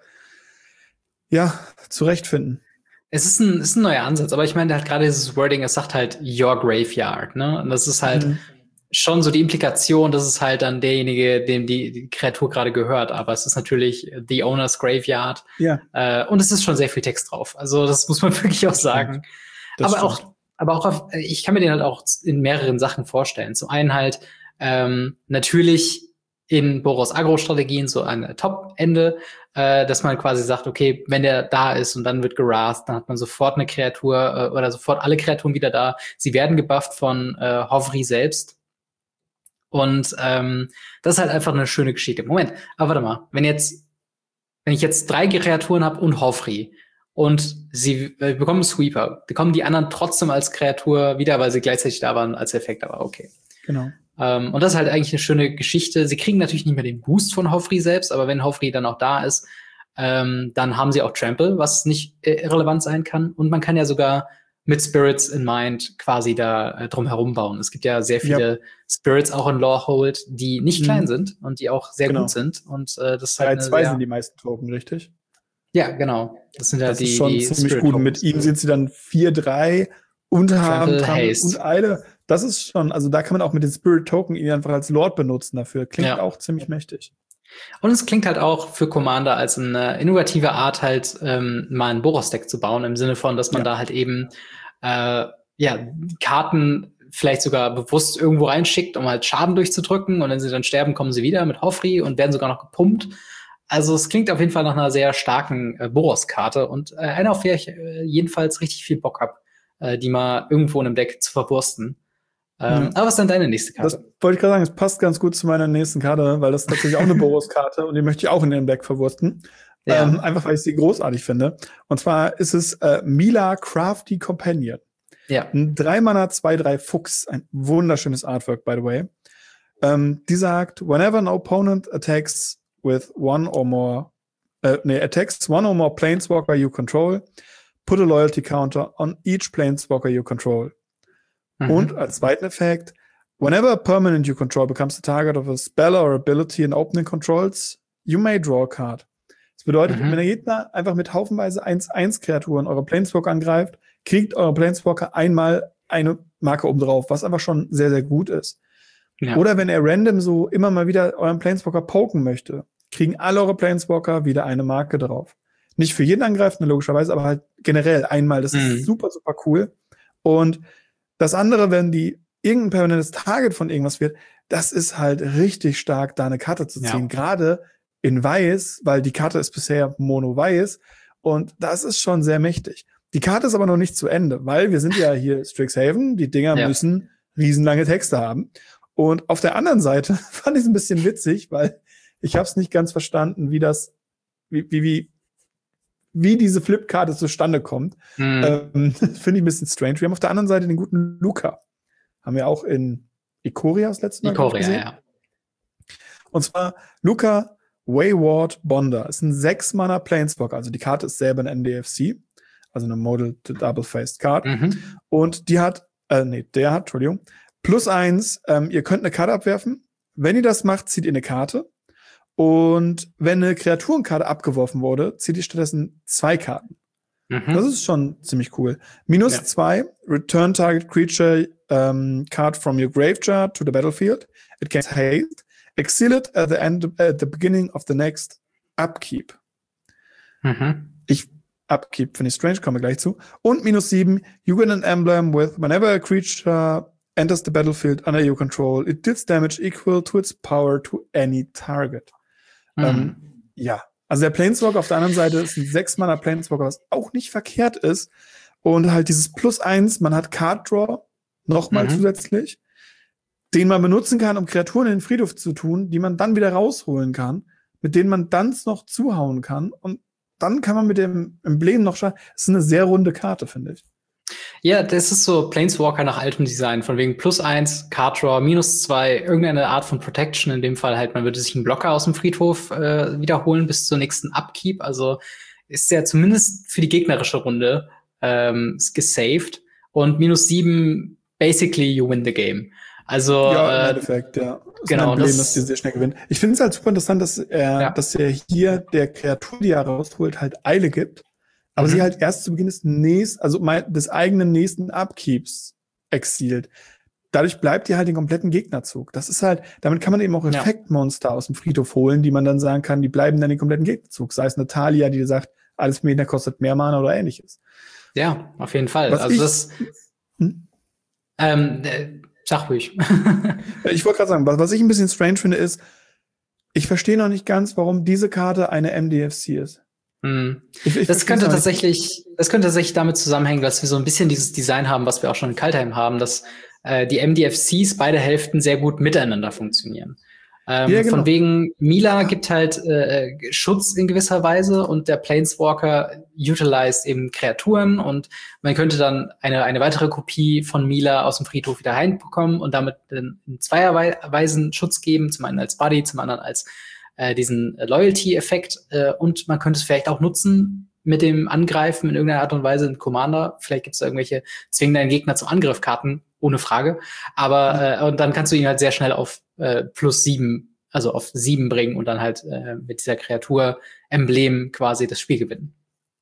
ja, zurechtfinden. Es ist ein, ist ein neuer Ansatz, aber ich meine, halt gerade dieses Wording, es sagt halt Your Graveyard, ne? Und das ist halt mhm. schon so die Implikation, dass es halt dann derjenige, dem die, die Kreatur gerade gehört. Aber es ist natürlich the owner's Graveyard. Ja. Äh, und es ist schon sehr viel Text drauf. Also das muss man wirklich auch das sagen. Das aber stimmt. auch, aber auch, auf, ich kann mir den halt auch in mehreren Sachen vorstellen. Zum einen halt ähm, natürlich in Boros Agro-Strategien so ein Top-Ende, äh, dass man quasi sagt, okay, wenn der da ist und dann wird gerast, dann hat man sofort eine Kreatur äh, oder sofort alle Kreaturen wieder da. Sie werden gebufft von äh, Hovri selbst. Und ähm, das ist halt einfach eine schöne Geschichte. Moment, aber warte mal, wenn jetzt, wenn ich jetzt drei Kreaturen habe und Hovri und sie äh, bekommen Sweeper, bekommen die anderen trotzdem als Kreatur wieder, weil sie gleichzeitig da waren als Effekt, aber okay. Genau. Ähm, und das ist halt eigentlich eine schöne Geschichte. Sie kriegen natürlich nicht mehr den Boost von Hovri selbst, aber wenn Hovri dann auch da ist, ähm, dann haben sie auch Trample, was nicht äh, irrelevant sein kann. Und man kann ja sogar mit Spirits in Mind quasi da äh, drum herum bauen. Es gibt ja sehr viele ja. Spirits auch in Lorehold, die nicht mhm. klein sind und die auch sehr genau. gut sind. Und äh, das ist halt drei zwei sind die meisten Token, richtig? Ja, genau. Das sind ja das die, ist schon die ziemlich gut. Mit ihm sind sie dann vier drei und haben Trample und Eile. Das ist schon, also da kann man auch mit den Spirit Token ihn einfach als Lord benutzen dafür. Klingt ja. auch ziemlich mächtig. Und es klingt halt auch für Commander als eine innovative Art, halt ähm, mal ein Boros-Deck zu bauen, im Sinne von, dass man ja. da halt eben äh, ja, Karten vielleicht sogar bewusst irgendwo reinschickt, um halt Schaden durchzudrücken, und wenn sie dann sterben, kommen sie wieder mit Hoffri und werden sogar noch gepumpt. Also es klingt auf jeden Fall nach einer sehr starken äh, Boros-Karte und äh, eine, auf der ich äh, jedenfalls richtig viel Bock habe, äh, die mal irgendwo in einem Deck zu verwursten. Ähm, ja. Aber was ist denn deine nächste Karte? Das wollte ich gerade sagen, es passt ganz gut zu meiner nächsten Karte, weil das ist tatsächlich auch eine Boros-Karte und die möchte ich auch in dem Deck verwursten. Ja. Ähm, einfach, weil ich sie großartig finde. Und zwar ist es äh, Mila Crafty Companion. Ja. Ein drei Mana, zwei drei Fuchs. Ein wunderschönes Artwork, by the way. Ähm, die sagt, whenever an opponent attacks with one or more, äh, nee, attacks one or more Planeswalker you control, put a loyalty counter on each Planeswalker you control. Mhm. Und als zweiten Effekt, whenever a permanent you control becomes the target of a spell or ability in opening controls, you may draw a card. Das bedeutet, mhm. wenn der Gegner einfach mit haufenweise eins eins Kreaturen eure Planeswalker angreift, kriegt eure Planeswalker einmal eine Marke oben drauf, was einfach schon sehr, sehr gut ist. Ja. Oder wenn er random so immer mal wieder euren Planeswalker poken möchte, kriegen alle eure Planeswalker wieder eine Marke drauf. Nicht für jeden Angreifenden logischerweise, aber halt generell einmal. Das mhm. ist super, super cool. Und das andere, wenn die irgendein permanentes Target von irgendwas wird, das ist halt richtig stark, da eine Karte zu ziehen. Ja. Gerade in Weiß, weil die Karte ist bisher mono-weiß. Und das ist schon sehr mächtig. Die Karte ist aber noch nicht zu Ende, weil wir sind ja hier Strixhaven. Die Dinger ja. müssen riesenlange Texte haben. Und auf der anderen Seite fand ich es ein bisschen witzig, weil ich habe es nicht ganz verstanden, wie das, wie, wie, wie, wie diese Flipkarte zustande kommt. Mhm. Ähm, finde ich ein bisschen strange. Wir haben auf der anderen Seite den guten Luca. Haben wir auch in Ikoria das letzte Mal Ikoria, gesehen. Ja. Und zwar Luca Wayward Bonder. Ist ein sechs Mana Planeswalker. Also die Karte ist selber ein N D F C. Also eine Model Double-Faced Card. Mhm. Und die hat, äh, nee, der hat, Entschuldigung, plus eins, ähm, ihr könnt eine Karte abwerfen. Wenn ihr das macht, zieht ihr eine Karte. Und wenn eine Kreaturenkarte abgeworfen wurde, zieht ihr stattdessen zwei Karten. Mhm. Das ist schon ziemlich cool. Minus ja. zwei, return target creature um, card from your graveyard to the battlefield. It gets haste. Exile it at the end, at the beginning of the next upkeep. Mhm. Ich, upkeep finde ich strange, kommen wir gleich zu. Und minus sieben, you win an emblem with whenever a creature enters the battlefield under your control, it deals damage equal to its power to any target. Mhm. Ähm, ja, also der Planeswalker auf der anderen Seite ist ein sechs Mana Planeswalker, was auch nicht verkehrt ist. Und halt dieses Plus eins, man hat Card Draw nochmal mhm. zusätzlich, den man benutzen kann, um Kreaturen in den Friedhof zu tun, die man dann wieder rausholen kann, mit denen man dann noch zuhauen kann. Und dann kann man mit dem Emblem noch schauen. Das ist eine sehr runde Karte, finde ich. Ja, das ist so Planeswalker nach altem Design, von wegen plus eins, Card Draw, minus zwei, irgendeine Art von Protection, in dem Fall halt, man würde sich einen Blocker aus dem Friedhof äh, wiederholen bis zur nächsten Upkeep, also ist ja zumindest für die gegnerische Runde ähm, gesaved, und minus sieben, basically you win the game. Also ja, im Endeffekt, ja. Das genau, ist ein Problem, dass die sehr schnell gewinnen. Ich finde es halt super interessant, dass er, ja. dass er hier der Kreatur, die er rausholt, halt Eile gibt. Aber mhm. sie halt erst zu Beginn des nächsten, also des eigenen nächsten Upkeeps exiliert. Dadurch bleibt ihr halt den kompletten Gegnerzug. Das ist halt, damit kann man eben auch Effektmonster ja. aus dem Friedhof holen, die man dann sagen kann, die bleiben dann den kompletten Gegnerzug. Sei es Natalia, die sagt, alles mit der kostet mehr Mana oder ähnliches. Ja, auf jeden Fall. Was also ich, das, hm? ähm, äh, sag ruhig. Ich wollte gerade sagen, was, was ich ein bisschen strange finde, ist, ich verstehe noch nicht ganz, warum diese Karte eine M D F C ist. Hm. Ich, ich das könnte tatsächlich, das könnte tatsächlich damit zusammenhängen, dass wir so ein bisschen dieses Design haben, was wir auch schon in Kaldheim haben, dass äh, die M D F Cs beide Hälften sehr gut miteinander funktionieren. Ähm, ja, genau. Von wegen, Mila gibt halt äh, Schutz in gewisser Weise und der Planeswalker utilized eben Kreaturen, und man könnte dann eine eine weitere Kopie von Mila aus dem Friedhof wieder reinbekommen und damit in zweierweisen Schutz geben, zum einen als Buddy, zum anderen als äh, diesen Loyalty-Effekt, äh, und man könnte es vielleicht auch nutzen mit dem Angreifen in irgendeiner Art und Weise in Commander. Vielleicht gibt es da irgendwelche zwingen deinen Gegner zum Angriffkarten, ohne Frage. Aber äh, und dann kannst du ihn halt sehr schnell auf äh, plus sieben, also auf sieben bringen und dann halt äh, mit dieser Kreatur-Emblem quasi das Spiel gewinnen.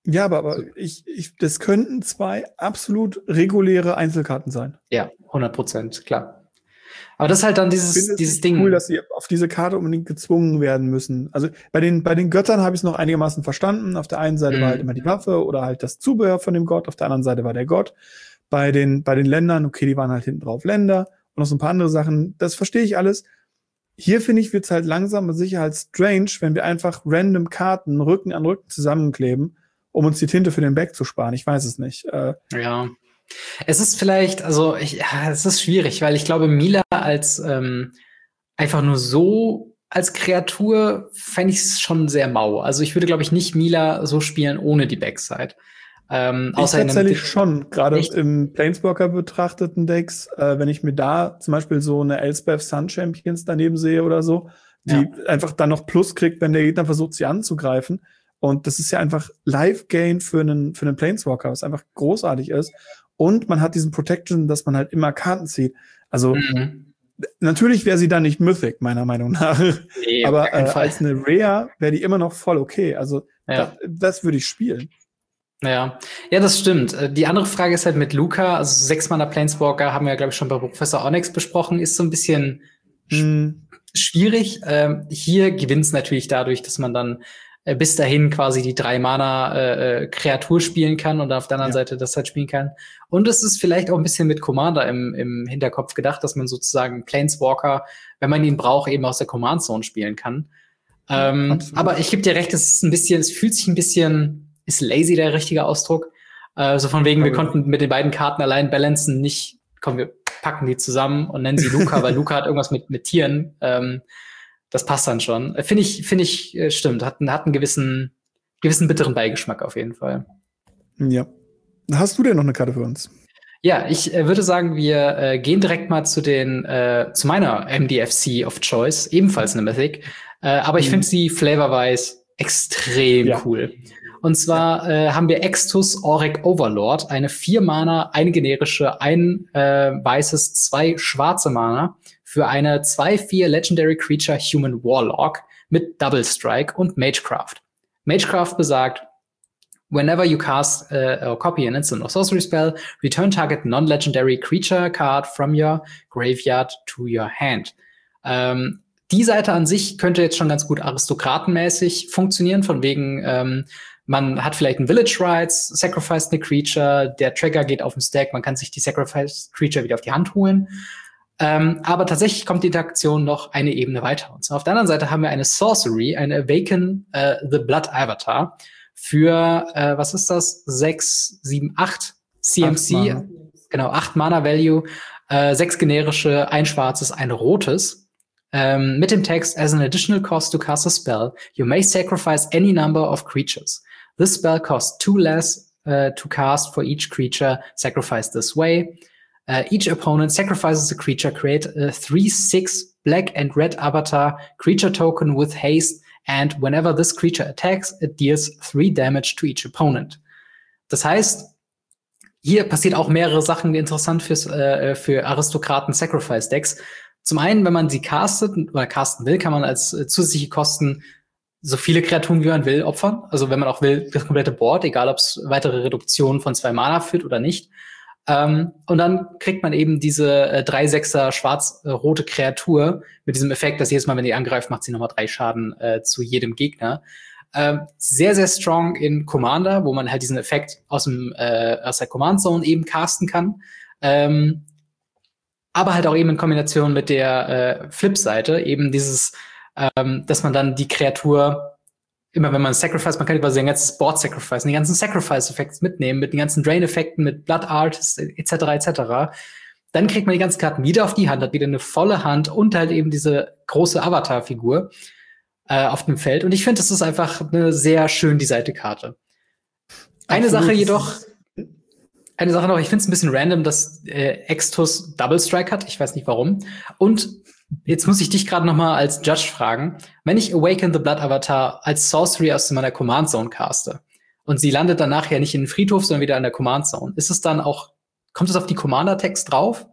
Ja, aber, aber ich, ich, das könnten zwei absolut reguläre Einzelkarten sein. Ja, hundert Prozent, klar. Aber das ist halt dann Ich dieses, finde es dieses nicht Ding. cool, dass sie auf diese Karte unbedingt gezwungen werden müssen. Also bei den, bei den Göttern habe ich es noch einigermaßen verstanden. Auf der einen Seite war halt Mhm. immer die Waffe oder halt das Zubehör von dem Gott, auf der anderen Seite war der Gott. Bei den, bei den Ländern, okay, die waren halt hinten drauf Länder und noch so ein paar andere Sachen. Das verstehe ich alles. Hier finde ich, wird es halt langsam und sicher halt strange, wenn wir einfach random Karten Rücken an Rücken zusammenkleben, um uns die Tinte für den Back zu sparen. Ich weiß es nicht. Äh, Ja. Es ist vielleicht, also ich, ja, es ist schwierig, weil ich glaube, Mila als ähm, einfach nur so als Kreatur fände ich es schon sehr mau. Also ich würde, glaube ich, nicht Mila so spielen ohne die Backside. Ähm, Ich außer in einem tatsächlich schon, gerade Echt? im Planeswalker betrachteten Decks, äh, wenn ich mir da zum Beispiel so eine Elspeth Sun Champions daneben sehe oder so, die Ja. einfach dann noch Plus kriegt, wenn der Gegner versucht, sie anzugreifen. Und das ist ja einfach Live-Gain für einen, für einen Planeswalker, was einfach großartig ist. Und man hat diesen Protection, dass man halt immer Karten zieht. Also Mhm. natürlich wäre sie dann nicht Mythic, meiner Meinung nach. Nee, auf Aber gar keinen äh, Fall. als eine Rare wäre die immer noch voll okay. Also Ja. das, das würde ich spielen. Ja, ja, das stimmt. Äh, Die andere Frage ist halt mit Luca, also sechs Mana Planeswalker haben wir, glaube ich, schon bei Professor Onyx besprochen, ist so ein bisschen sch Hm, schwierig. Ähm, hier gewinnt es natürlich dadurch, dass man dann äh, bis dahin quasi die drei Mana äh, äh, Kreatur spielen kann und auf der anderen ja. Seite das halt spielen kann. Und es ist vielleicht auch ein bisschen mit Commander im, im Hinterkopf gedacht, dass man sozusagen Planeswalker, wenn man ihn braucht, eben aus der Command Zone spielen kann. Ähm, Absolut. aber ich gebe dir recht, es ist ein bisschen, es fühlt sich ein bisschen, ist lazy der richtige Ausdruck. Äh, so von wegen, wir Aber ja. konnten mit den beiden Karten allein balancen, nicht, komm, wir packen die zusammen und nennen sie Luca, weil Luca hat irgendwas mit, mit Tieren. Ähm, das passt dann schon. Finde ich, finde ich, äh, stimmt, hat, hat einen gewissen, gewissen bitteren Beigeschmack auf jeden Fall. Ja. Hast du denn noch eine Karte für uns? Ja, ich äh, würde sagen, wir äh, gehen direkt mal zu den, äh, zu meiner M D F C of Choice, ebenfalls eine Mythic. Äh, aber ich Mhm. finde sie flavorwise extrem Ja. cool. Und zwar äh, haben wir Extus Auric Overlord, eine vier Mana, eine generische, ein äh, weißes, zwei schwarze Mana für eine zwei vier Legendary Creature Human Warlock mit Double Strike und Magecraft. Magecraft besagt, whenever you cast uh, or copy an instant or sorcery spell, return target non-legendary creature card from your graveyard to your hand. Ähm, die Seite an sich könnte jetzt schon ganz gut aristokratenmäßig funktionieren, von wegen, ähm, man hat vielleicht ein Village Rights, sacrificed eine Creature, der Trigger geht auf den Stack, man kann sich die sacrificed Creature wieder auf die Hand holen. Ähm, aber tatsächlich kommt die Interaktion noch eine Ebene weiter. Und zwar auf der anderen Seite haben wir eine Sorcery, eine Awaken uh, the Blood Avatar für, äh, was ist das? sechs, sieben, acht C M C. Acht Mana. Genau, acht Mana Value, äh, sechs generische, ein schwarzes, ein rotes. Ähm, mit dem Text, as an additional cost to cast a spell, you may sacrifice any number of creatures. This spell costs two less uh, to cast for each creature sacrificed this way. Uh, each opponent sacrifices a creature, create a three six black and red avatar creature token with haste, and whenever this creature attacks, it deals three damage to each opponent. Das heißt, hier passiert auch mehrere Sachen interessant fürs, äh, für Aristokraten-Sacrifice-Decks. Zum einen, wenn man sie castet oder casten will, kann man als äh, zusätzliche Kosten so viele Kreaturen, wie man will, opfern. Also wenn man auch will, das komplette Board, egal ob es weitere Reduktionen von zwei Mana führt oder nicht. Ähm, und dann kriegt man eben diese äh, drei Sechser schwarz-rote Kreatur mit diesem Effekt, dass jedes Mal, wenn die angreift, macht sie nochmal drei Schaden äh, zu jedem Gegner. Ähm, sehr, sehr strong in Commander, wo man halt diesen Effekt aus, dem, äh, aus der Command Zone eben casten kann. Ähm, aber halt auch eben in Kombination mit der äh, Flip-Seite, eben dieses, ähm, dass man dann die Kreatur, immer wenn man Sacrifice, man kann über sein ganzes Board Sacrifice, die ganzen Sacrifice-Effekte mitnehmen, mit den ganzen Drain-Effekten, mit Blood Artist, et cetera, et cetera. Dann kriegt man die ganzen Karten wieder auf die Hand, hat wieder eine volle Hand und halt eben diese große Avatar-Figur äh, auf dem Feld. Und ich finde, das ist einfach eine sehr schön designte Karte. Eine Absolut. Sache jedoch, eine Sache noch, ich finde es ein bisschen random, dass äh, Extus Double Strike hat. Ich weiß nicht warum. Und jetzt muss ich dich gerade noch mal als Judge fragen. Wenn ich Awaken the Blood Avatar als Sorcery aus meiner Command Zone caste und sie landet dann nachher nicht in den Friedhof, sondern wieder in der Command Zone, ist es dann auch, kommt es auf die Commander-Text drauf?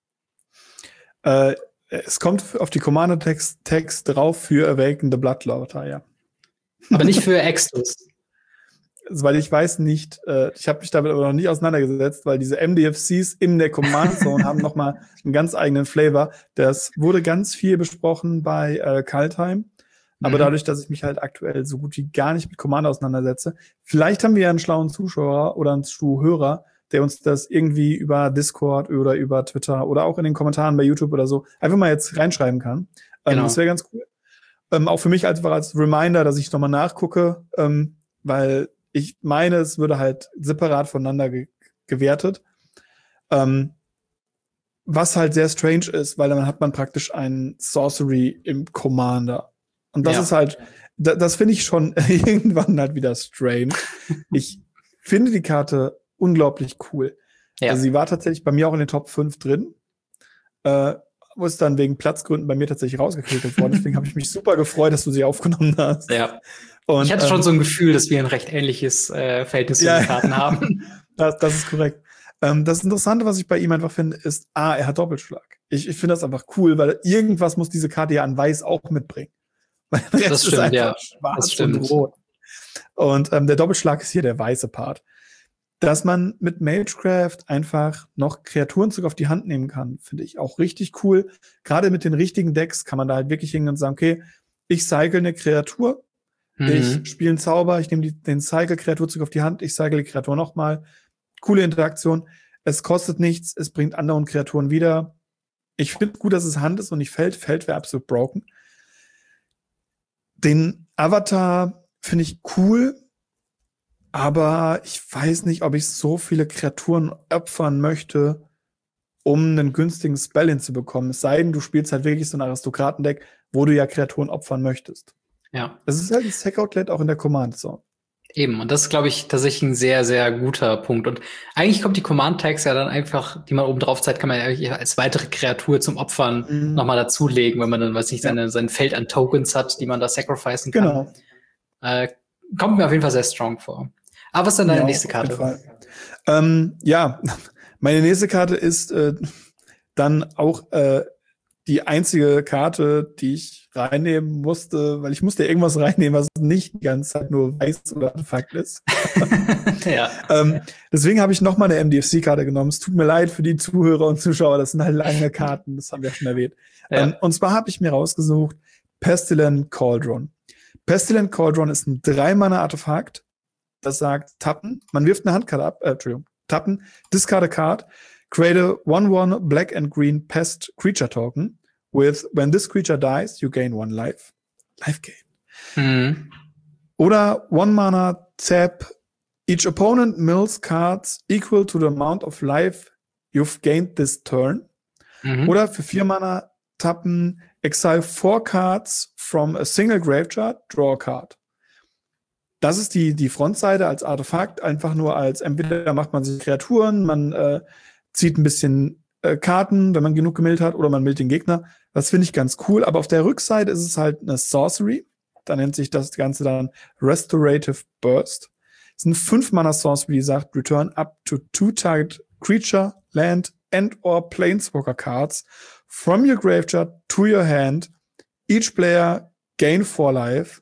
Äh, es kommt auf die Commander-Text Text drauf für Awaken the Blood Avatar, ja. Aber nicht für Extus. weil ich weiß nicht, äh, ich habe mich damit aber noch nicht auseinandergesetzt, weil diese M D F Cs in der Command Zone haben noch mal einen ganz eigenen Flavor. Das wurde ganz viel besprochen bei äh, Kaltheim. Aber mhm. dadurch, dass ich mich halt aktuell so gut wie gar nicht mit Command auseinandersetze, vielleicht haben wir ja einen schlauen Zuschauer oder einen Zuhörer, der uns das irgendwie über Discord oder über Twitter oder auch in den Kommentaren bei YouTube oder so einfach mal jetzt reinschreiben kann. Ähm, genau. Das wäre ganz cool. Ähm, auch für mich einfach als Reminder, dass ich nochmal nachgucke, ähm, weil ich meine, es würde halt separat voneinander ge- gewertet. Ähm, was halt sehr strange ist, weil dann hat man praktisch einen Sorcery im Commander. Und das ja. ist halt, da, das finde ich schon irgendwann halt wieder strange. Ich finde die Karte unglaublich cool. Ja. Also sie war tatsächlich bei mir auch in den Top fünf drin. Äh, wo es dann wegen Platzgründen bei mir tatsächlich rausgekriegt worden. Deswegen habe ich mich super gefreut, dass du sie aufgenommen hast. Ja. Und, ich hatte ähm, schon so ein Gefühl, dass wir ein recht ähnliches äh, Verhältnis zu ja, den Karten haben. Das, das ist korrekt. Ähm, das Interessante, was ich bei ihm einfach finde, ist, ah, er hat Doppelschlag. Ich, ich finde das einfach cool, weil irgendwas muss diese Karte ja an Weiß auch mitbringen. Weil der Rest das stimmt, ist einfach ja. schwarz das stimmt. und rot. Und ähm, der Doppelschlag ist hier der weiße Part. Dass man mit Magecraft einfach noch Kreaturenzug auf die Hand nehmen kann, finde ich auch richtig cool. Gerade mit den richtigen Decks kann man da halt wirklich hingehen und sagen, okay, ich cycle eine Kreatur, mhm. ich spiele einen Zauber, ich nehme den Cycle-Kreaturzug auf die Hand, ich cycle die Kreatur nochmal. Coole Interaktion. Es kostet nichts, es bringt anderen Kreaturen wieder. Ich finde gut, dass es Hand ist und nicht Feld. Feld wäre absolut broken. Den Avatar finde ich cool, aber ich weiß nicht, ob ich so viele Kreaturen opfern möchte, um einen günstigen Spell hinzubekommen. Es sei denn, du spielst halt wirklich so ein Aristokratendeck, wo du ja Kreaturen opfern möchtest. Ja. Das ist halt ein Sack-Outlet auch in der Command-Zone. Eben, und das ist, glaube ich, tatsächlich ein sehr, sehr guter Punkt. Und eigentlich kommt die Command-Tags ja dann einfach, die man oben drauf zeigt, kann man ja als weitere Kreatur zum Opfern mhm. nochmal dazulegen, wenn man dann, weiß nicht, seine, ja. sein Feld an Tokens hat, die man da sacrificen kann. Genau. Äh, kommt mir auf jeden Fall sehr strong vor. Aber was ist denn deine ja, nächste Karte? Ähm, ja, meine nächste Karte ist äh, dann auch äh, die einzige Karte, die ich reinnehmen musste, weil ich musste irgendwas reinnehmen, was nicht die ganze Zeit nur weiß oder Artefakt ist. ja. ähm, deswegen habe ich noch mal eine M D F C-Karte genommen. Es tut mir leid für die Zuhörer und Zuschauer, das sind halt lange Karten, das haben wir schon erwähnt. Ja. Ähm, und zwar habe ich mir rausgesucht Pestilent Cauldron. Pestilent Cauldron ist ein drei-Mana-Artefakt, das sagt tappen, man wirft eine Handkarte ab, äh, Entschuldigung, tappen, discard a card, create a one one black and green pest creature token with, when this creature dies, you gain one life. Life gain. Mhm. Oder one mana tap, each opponent mills cards equal to the amount of life you've gained this turn. Mhm. Oder für vier Mana tappen, exile four cards from a single graveyard, draw a card. Das ist die, die Frontseite als Artefakt, einfach nur als, entweder macht man sich Kreaturen, man äh, zieht ein bisschen äh, Karten, wenn man genug gemillt hat, oder man millt den Gegner. Das finde ich ganz cool, aber auf der Rückseite ist es halt eine Sorcery. Da nennt sich das Ganze dann Restorative Burst. Es ist eine fünf Mana Sorcery, die sagt, return up to two target creature, land and or planeswalker cards from your graveyard to your hand. Each player gain four life.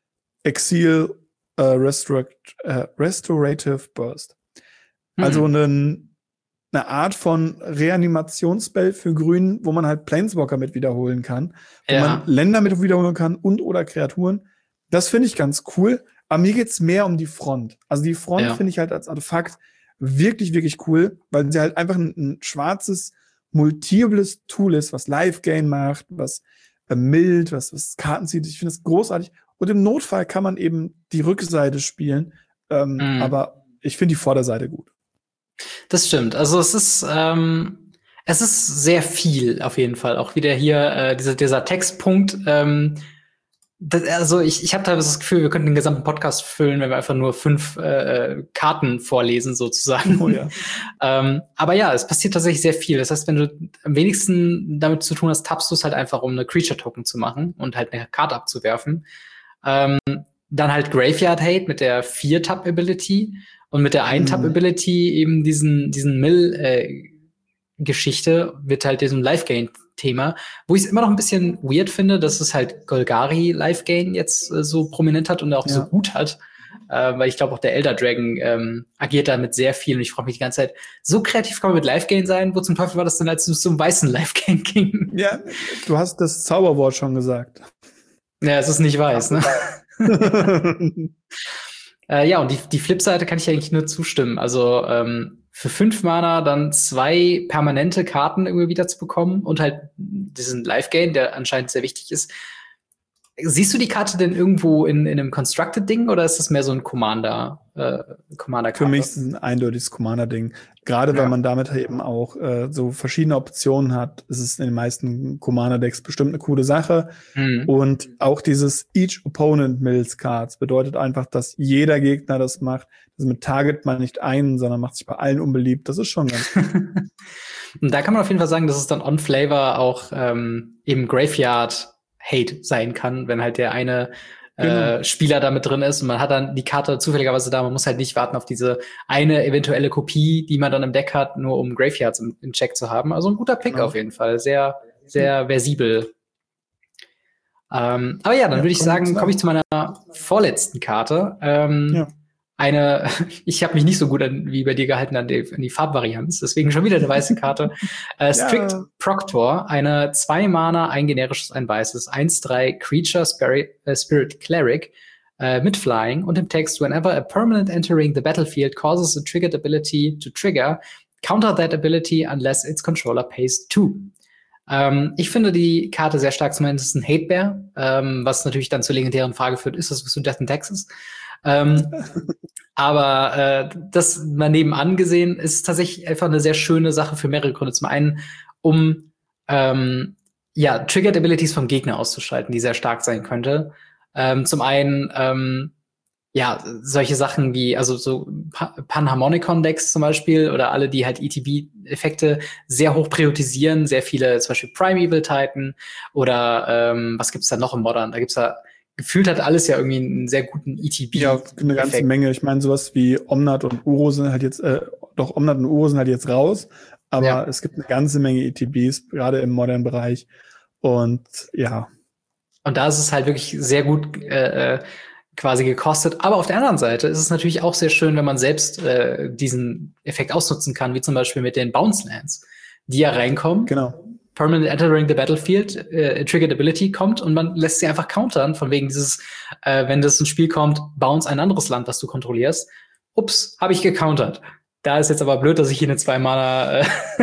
Exile uh, restor- uh, Restorative Burst. Mhm. Also einen eine Art von Reanimationsspell für Grün, wo man halt Planeswalker mit wiederholen kann, wo ja. man Länder mit wiederholen kann und oder Kreaturen. Das finde ich ganz cool. Aber mir geht's mehr um die Front. Also die Front ja. finde ich halt als Artefakt wirklich, wirklich cool, weil sie halt einfach ein, ein schwarzes, multiples Tool ist, was Life-Gain macht, was äh, mild, was, was Karten zieht. Ich finde das großartig. Und im Notfall kann man eben die Rückseite spielen. Ähm, mhm. Aber ich finde die Vorderseite gut. Das stimmt. Also es ist ähm, es ist sehr viel auf jeden Fall. Auch wieder hier äh, dieser dieser Textpunkt. Ähm, das, also ich ich habe teilweise das Gefühl, wir könnten den gesamten Podcast füllen, wenn wir einfach nur fünf äh, Karten vorlesen sozusagen. Oh ja. ähm, aber ja, es passiert tatsächlich sehr viel. Das heißt, wenn du am wenigsten damit zu tun hast, tappst du es halt einfach, um eine Creature Token zu machen und halt eine Karte abzuwerfen. Ähm, dann halt Graveyard Hate mit der vier Tap Ability. Und mit der Ein-Tap-Ability eben diesen, diesen Mill-Geschichte äh, wird halt diesem Life-Gain-Thema, wo ich es immer noch ein bisschen weird finde, dass es halt Golgari Life-Gain jetzt äh, so prominent hat und auch ja. so gut hat. äh, weil ich glaube auch der Elder Dragon ähm, agiert da mit sehr viel und ich frage mich die ganze Zeit, so kreativ kann man mit Live-Gain sein? Wo zum Teufel war das denn, als es zum weißen Live-Gain ging? Ja, du hast das Zauberwort schon gesagt. Ja, es ist nicht weiß, ne? äh, ja, und die, die Flipseite kann ich eigentlich nur zustimmen. Also ähm, für fünf Mana dann zwei permanente Karten irgendwie wieder zu bekommen und halt diesen Life-Gain, der anscheinend sehr wichtig ist. Siehst du die Karte denn irgendwo in, in einem Constructed-Ding oder ist das mehr so ein Commander, äh, Commander-Karte? Für mich ist es ein eindeutiges Commander-Ding. Gerade ja. weil man damit eben auch äh, so verschiedene Optionen hat, ist es in den meisten Commander-Decks bestimmt eine coole Sache. Mhm. Und auch dieses Each Opponent Mills Cards bedeutet einfach, dass jeder Gegner das macht. Also mit Target man nicht einen, sondern macht sich bei allen unbeliebt. Das ist schon ganz gut. Und da kann man auf jeden Fall sagen, dass es dann on-Flavor auch ähm, eben Graveyard Hate sein kann, wenn halt der eine genau. äh, Spieler da mit drin ist und man hat dann die Karte zufälligerweise da, man muss halt nicht warten auf diese eine eventuelle Kopie, die man dann im Deck hat, nur um Graveyards im, im Check zu haben. Also ein guter Pick genau. auf jeden Fall, sehr, sehr versibel. Ähm, aber ja, dann ja, würde ich sagen, komme ich zu meiner vorletzten Karte. Ähm, ja. Eine, ich habe mich nicht so gut an, wie bei dir gehalten an die, an die Farbvarianz, deswegen schon wieder eine weiße Karte. äh, Strict ja. Proctor, eine zwei Mana, ein generisches, ein weißes, eins drei Creature Spirit, äh, Spirit Cleric äh, mit Flying und im Text, whenever a permanent entering the battlefield causes a triggered ability to trigger, counter that ability unless its controller pays two. Ähm, ich finde die Karte sehr stark, zumindest ein Hate-Bear, ähm, was natürlich dann zur legendären Frage führt, ist das was zu Death in Texas? Ähm, aber äh, das mal nebenan gesehen ist tatsächlich einfach eine sehr schöne Sache für mehrere Gründe. Zum einen, um ähm, ja Triggered Abilities vom Gegner auszuschalten, die sehr stark sein könnte. Ähm, zum einen ähm, ja solche Sachen wie also so Panharmonicon-Decks zum Beispiel oder alle, die halt E T B-Effekte sehr hoch priorisieren, sehr viele zum Beispiel Primeval Titan oder ähm, was gibt's da noch im Modern? Da gibt's da gefühlt hat alles ja irgendwie einen sehr guten E T B. Ja, eine ganze Effekt. Menge. Ich meine, sowas wie Omnat und Uro sind halt jetzt, äh, doch Omnat und Uro sind halt jetzt raus, aber ja. es gibt eine ganze Menge E T Bs, gerade im modernen Bereich. Und ja. Und da ist es halt wirklich sehr gut äh, quasi gekostet. Aber auf der anderen Seite ist es natürlich auch sehr schön, wenn man selbst äh, diesen Effekt ausnutzen kann, wie zum Beispiel mit den Bounce Lands, die ja reinkommen. Genau. Permanent entering the battlefield, äh, triggered ability kommt und man lässt sie einfach countern, von wegen dieses, äh, wenn das ins Spiel kommt, bounce ein anderes Land, das du kontrollierst. Ups, habe ich gecountert. Da ist jetzt aber blöd, dass ich hier eine zwei Mana äh,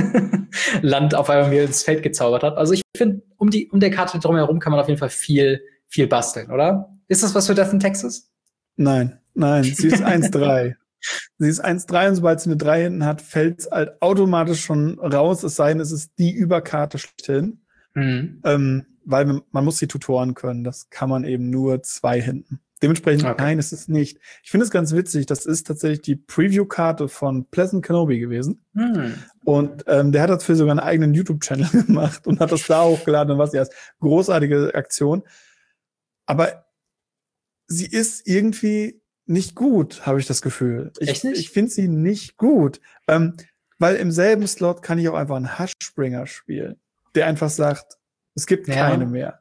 Land auf einmal mir ins Feld gezaubert habe. Also ich finde, um die um der Karte drumherum kann man auf jeden Fall viel viel basteln, oder? Ist das was für Death in Texas? Nein, nein, sie ist eins drei. Sie ist eins drei und sobald sie eine drei hinten hat, fällt es halt automatisch schon raus, es sei denn, es ist die Überkarte schlechthin. Mhm. Ähm, weil man, man muss die Tutoren können, das kann man eben nur zwei hinten. Dementsprechend, okay. Nein, es ist nicht. Ich finde es ganz witzig, das ist tatsächlich die Preview-Karte von Pleasant Kenobi gewesen. Mhm. Und ähm, der hat dafür sogar einen eigenen YouTube-Channel gemacht und hat das da hochgeladen und was ja, großartige Aktion. Aber sie ist irgendwie nicht gut, habe ich das Gefühl. Ich, Echt nicht? Ich finde sie nicht gut. Ähm, weil im selben Slot kann ich auch einfach einen Hushbringer spielen, der einfach sagt, es gibt ja. keine mehr.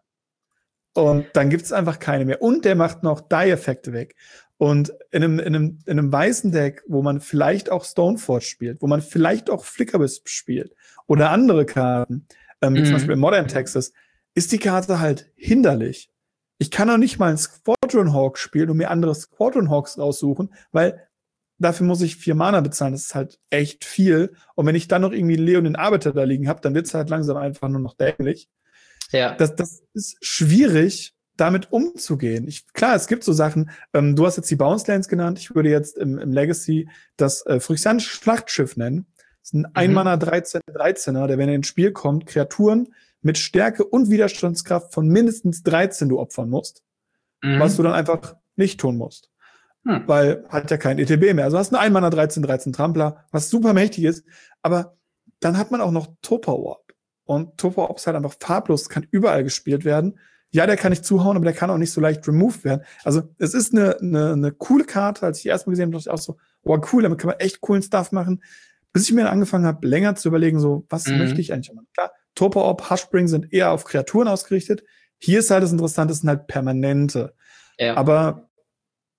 Und dann gibt es einfach keine mehr. Und der macht noch Die-Effekte weg. Und in einem, in, einem, in einem weißen Deck, wo man vielleicht auch Stoneforge spielt, wo man vielleicht auch Flickerwisp spielt oder andere Karten, ähm, mhm. zum Beispiel in Modern Texas, ist die Karte halt hinderlich. Ich kann auch nicht mal einen Squadron Hawk spielen und mir andere Squadron Hawks raussuchen, weil dafür muss ich vier Mana bezahlen. Das ist halt echt viel. Und wenn ich dann noch irgendwie Leon den Arbeiter da liegen habe, dann wird's halt langsam einfach nur noch dämlich. Ja. Das, das ist schwierig, damit umzugehen. Ich, klar, es gibt so Sachen, ähm, du hast jetzt die Bounce Lands genannt, ich würde jetzt im, im Legacy das äh, Phyrexianische Schlachtschiff nennen. Das ist ein mhm. ein Mana dreizehn dreizehner, der, wenn er ins Spiel kommt, Kreaturen mit Stärke und Widerstandskraft von mindestens dreizehn du opfern musst, mhm. was du dann einfach nicht tun musst. Hm. Weil hat ja kein E T B mehr. Also hast du einen ein Mana dreizehn dreizehn Trampler, was super mächtig ist, aber dann hat man auch noch Topper Orb. Und Topper Orb ist halt einfach farblos, kann überall gespielt werden. Ja, der kann nicht zuhauen, aber der kann auch nicht so leicht removed werden. Also es ist eine, eine, eine coole Karte. Als ich die erstmal gesehen habe, dachte ich auch so, oh cool, damit kann man echt coolen Stuff machen. Bis ich mir dann angefangen habe, länger zu überlegen, so, was mhm. möchte ich eigentlich machen? Klar, Topper Orb, Hushbring sind eher auf Kreaturen ausgerichtet. Hier ist halt das Interessante, das sind halt permanente. Ja. Aber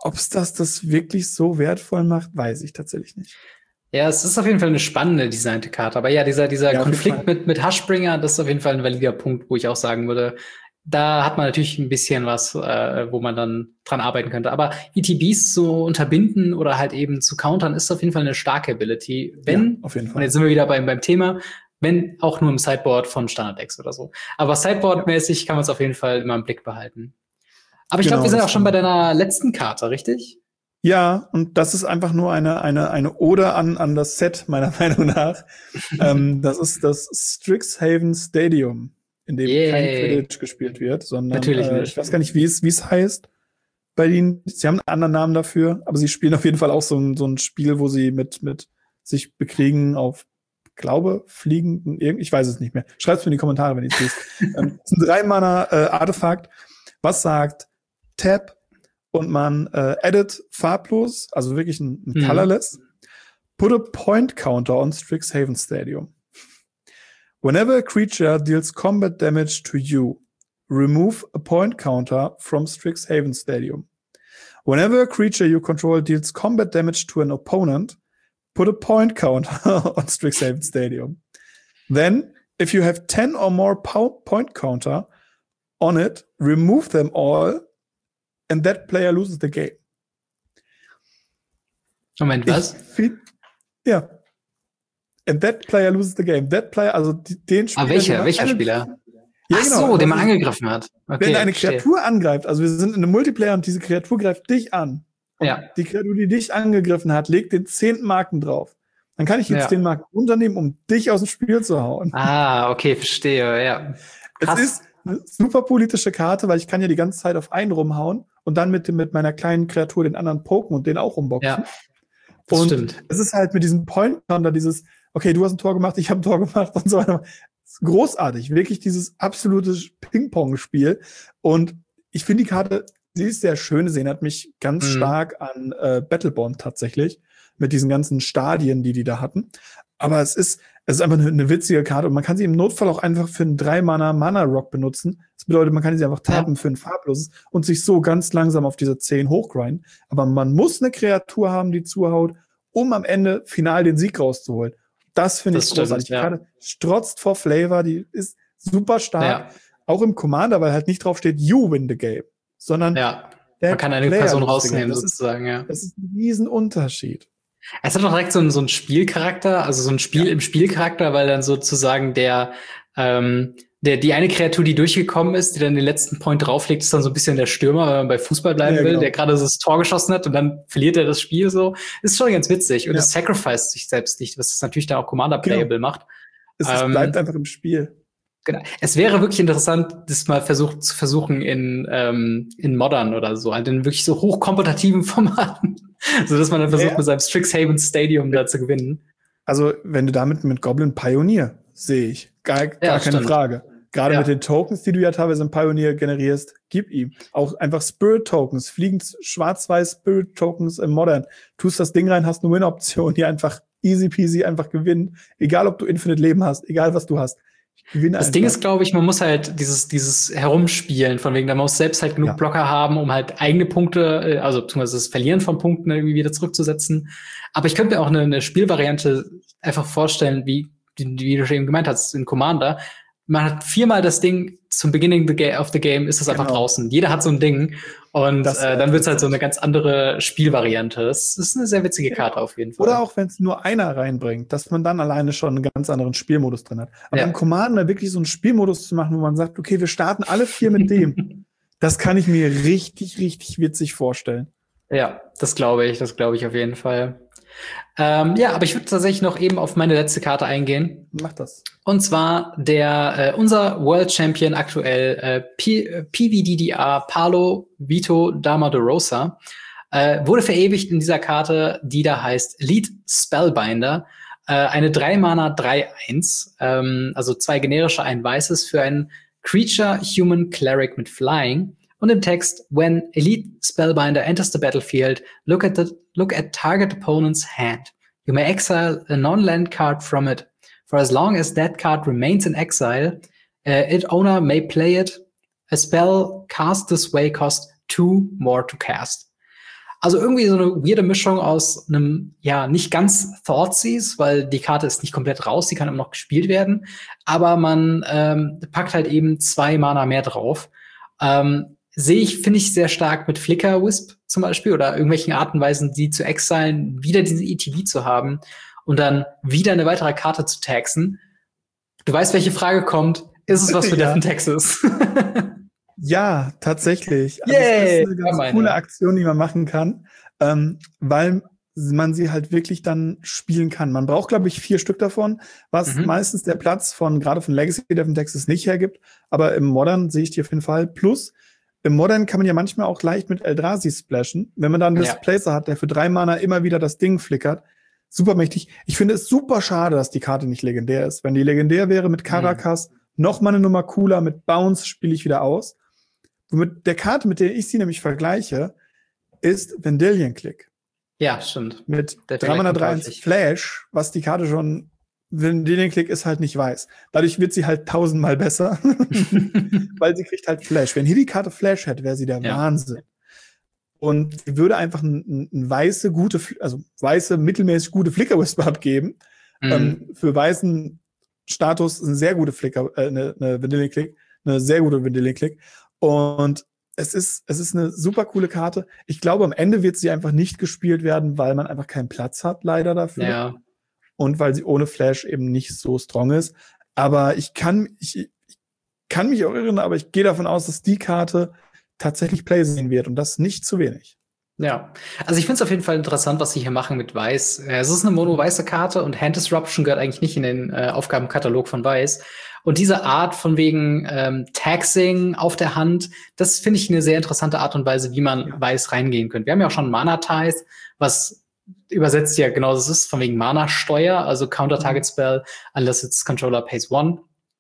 ob es das, das wirklich so wertvoll macht, weiß ich tatsächlich nicht. Ja, es ist auf jeden Fall eine spannende designte Karte. Aber ja, dieser, dieser Ja, Konflikt mit, mit Hushbringer, das ist auf jeden Fall ein valider Punkt, wo ich auch sagen würde, da hat man natürlich ein bisschen was, äh, wo man dann dran arbeiten könnte. Aber E T Bs zu unterbinden oder halt eben zu countern, ist auf jeden Fall eine starke Ability. Wenn, ja, auf jeden Fall. Und jetzt sind wir wieder beim, beim Thema, wenn auch nur im Sideboard von Standard-Decks oder so. Aber Sideboard-mäßig kann man es auf jeden Fall immer im Blick behalten. Aber ich Genau, glaube, wir sind das auch schon bei deiner letzten Karte, richtig? Ja, und das ist einfach nur eine, eine, eine Ode an, an das Set, meiner Meinung nach. ähm, das ist das Strixhaven Stadium, in dem Yay. kein Quidditch gespielt wird, sondern Natürlich äh, nicht. ich weiß gar nicht, wie es, wie es heißt bei ihnen. Sie haben einen anderen Namen dafür, aber sie spielen auf jeden Fall auch so ein, so ein Spiel, wo sie mit, mit sich bekriegen auf, glaube, Fliegen, ich weiß es nicht mehr. Schreibt's mir in die Kommentare, wenn ihr es wisst. ähm, das ist ein Drei-Mana-Artefakt, was sagt, Tap, und man äh, edit farblos, also wirklich ein, ein Mhm. colorless, put a point counter on Strixhaven Stadium. Whenever a creature deals combat damage to you, remove a point counter from Strixhaven Stadium. Whenever a creature you control deals combat damage to an opponent, put a point counter on Strixhaven Stadium. Then, if you have ten or more po- point counter on it, remove them all and that player loses the game. Moment, was? Find, ja. And that player loses the game. That player, also den Spieler. Ah, welcher? Welcher Spieler? Ja, Ach genau, so, den man ist, angegriffen hat. Okay, wenn eine verstehe. Kreatur angreift, also wir sind in einem Multiplayer und diese Kreatur greift dich an. Ja. Die Kreatur, die dich angegriffen hat, legt den zehnten Marken drauf. Dann kann ich jetzt Ja. den Marken runternehmen, um dich aus dem Spiel zu hauen. Ah, okay, verstehe, ja. Krass. Es ist eine super politische Karte, weil ich kann ja die ganze Zeit auf einen rumhauen und dann mit, dem, mit meiner kleinen Kreatur den anderen poken und den auch rumboxen. Ja, das und stimmt. es ist halt mit diesem Point-Counter dieses, okay, du hast ein Tor gemacht, ich habe ein Tor gemacht und so weiter. Es ist großartig, wirklich dieses absolute Ping-Pong-Spiel. Und ich finde die Karte, sie ist sehr schön, sie erinnert mich ganz Mhm. stark an äh, Battlebond tatsächlich, mit diesen ganzen Stadien, die die da hatten. Aber es ist, es ist einfach eine, eine witzige Karte und man kann sie im Notfall auch einfach für einen drei Mana Mana Rock benutzen. Das bedeutet, man kann sie einfach tappen Ja. für ein farbloses und sich so ganz langsam auf diese zehn hochgrinden. Aber man muss eine Kreatur haben, die zuhaut, um am Ende final den Sieg rauszuholen. Das finde ich Das stimmt, großartig. Die ja. Karte strotzt vor Flavor, die ist super stark. Ja, Auch im Commander, weil halt nicht drauf steht, you win the game, sondern ja. der Man kann eine Player Person loses the game. rausnehmen, Das ist, sozusagen, ja. das ist ein Riesenunterschied. Es hat auch direkt so einen, so einen Spielcharakter, also so ein Spiel Ja. im Spielcharakter, weil dann sozusagen der, ähm, der, die eine Kreatur, die durchgekommen ist, die dann den letzten Point drauflegt, ist dann so ein bisschen der Stürmer, wenn man bei Fußball bleiben Ja, will, genau. der gerade so das Tor geschossen hat und dann verliert er das Spiel so. Ist schon ganz witzig. Und Ja. es sacrificed sich selbst nicht, was es natürlich dann auch Commander-Playable macht. Es, es Ähm, bleibt einfach im Spiel. Genau. Es wäre wirklich interessant, das mal versucht zu versuchen in ähm, in Modern oder so, halt in wirklich so hochkompetitiven Formaten, so dass man dann versucht Ja. mit seinem Strixhaven Stadium da zu gewinnen. Also, wenn du damit mit Goblin Pioneer, sehe ich. Gar, gar Ja, keine stimmt. Frage. Gerade Ja. mit den Tokens, die du ja teilweise im Pioneer generierst, gib ihm. Auch einfach Spirit-Tokens, fliegend schwarz-weiß Spirit-Tokens im Modern. Tust das Ding rein, hast eine Win-Option, die einfach easy peasy einfach gewinnen. Egal, ob du Infinite Leben hast, egal, was du hast. Ich gewinne Das einfach. Ding ist, glaube ich, man muss halt dieses dieses Herumspielen, von wegen, da man muss selbst halt genug Ja. Blocker haben, um halt eigene Punkte, äh, also beziehungsweise das Verlieren von Punkten irgendwie wieder zurückzusetzen. Aber ich könnte mir auch eine, eine Spielvariante einfach vorstellen, wie, wie du schon eben gemeint hast, in Commander. Man hat viermal das Ding zum Beginning the ga- of the Game, ist es einfach Genau. draußen. Jeder hat so ein Ding. Und Das, äh, äh, dann wird's halt so eine ganz andere Spielvariante. Das ist eine sehr witzige Karte auf jeden Fall. Oder auch, wenn es nur einer reinbringt, dass man dann alleine schon einen ganz anderen Spielmodus drin hat. Aber Ja. im Commander wirklich so einen Spielmodus zu machen, wo man sagt, okay, wir starten alle vier mit dem, das kann ich mir richtig, richtig witzig vorstellen. Ja, das glaube ich, das glaube ich auf jeden Fall. Ähm, ja, aber ich würde tatsächlich noch eben auf meine letzte Karte eingehen. Mach das. Und zwar der äh, unser World Champion aktuell äh, P äh, P V D D R Paolo Vito Dama de Rosa äh, wurde verewigt in dieser Karte, die da heißt Elite Spellbinder. Äh, eine drei Mana drei eins, ähm, also zwei generische, ein weißes für ein Creature Human Cleric mit Flying. Und im Text, when Elite Spellbinder enters the battlefield, look at the look at target opponent's hand. You may exile a non-land card from it. For as long as that card remains in exile, uh, its owner may play it. A spell cast this way costs two more to cast. Also irgendwie so eine weirde Mischung aus einem, ja, nicht ganz Thoughtseize, weil die Karte ist nicht komplett raus, die kann immer noch gespielt werden. Aber man ähm, packt halt eben zwei Mana mehr drauf. Ähm, sehe ich, finde ich sehr stark mit Flicker Wisp zum Beispiel oder irgendwelchen Arten und Weisen, die zu exilen, wieder diesen E T B zu haben und dann wieder eine weitere Karte zu taxen. Du weißt, welche Frage kommt. Ist es was für Ja. Death in Texas? Ja, tatsächlich. Also Yay! es ist eine ganz Ja, coole meine. Aktion, die man machen kann, ähm, weil man sie halt wirklich dann spielen kann. Man braucht, glaube ich, vier Stück davon, was Mhm. meistens der Platz von, gerade von Legacy Death in Texas nicht hergibt. Aber im Modern sehe ich die auf jeden Fall. Plus, im Modern kann man ja manchmal auch leicht mit Eldrazi splashen. Wenn man dann einen Ja. Displacer hat, der für drei Mana immer wieder das Ding flickert. Super mächtig. Ich finde es super schade, dass die Karte nicht legendär ist. Wenn die legendär wäre mit Karakas, mhm. noch mal eine Nummer cooler, mit Bounce spiele ich wieder aus. Mit der Karte, mit der ich sie nämlich vergleiche, ist Vendilion Click. Ja, stimmt. Mit drei Mana drei eins Flash, was die Karte schon, Vendilion Click ist halt nicht weiß. Dadurch wird sie halt tausendmal besser, weil sie kriegt halt Flash. Wenn hier die Karte Flash hätte, wäre sie der ja. Wahnsinn. Und sie würde einfach ein, ein weiße, gute, also weiße, mittelmäßig gute Flicker-Wisp abgeben. Mhm. Ähm, für weißen Status eine sehr gute Flicker, äh, eine, eine Vendilion Click, eine sehr gute Vendilion Click. Und es ist, es ist eine super coole Karte. Ich glaube, am Ende wird sie einfach nicht gespielt werden, weil man einfach keinen Platz hat, leider dafür. Ja. Und weil sie ohne Flash eben nicht so strong ist. Aber ich kann, ich, ich kann mich auch irren, aber ich gehe davon aus, dass die Karte tatsächlich Play sehen wird und das nicht zu wenig. Ja, also ich finde es auf jeden Fall interessant, was sie hier machen mit Weiß. Es ist eine mono-weiße Karte und Hand Disruption gehört eigentlich nicht in den äh, Aufgabenkatalog von Weiß. Und diese Art von wegen ähm, Taxing auf der Hand, das finde ich eine sehr interessante Art und Weise, wie man ja. Weiß reingehen könnte. Wir haben ja auch schon Mana Tithe, was übersetzt ja genau das ist, von wegen Mana-Steuer, also Counter-Target-Spell, unless its Controller pays one.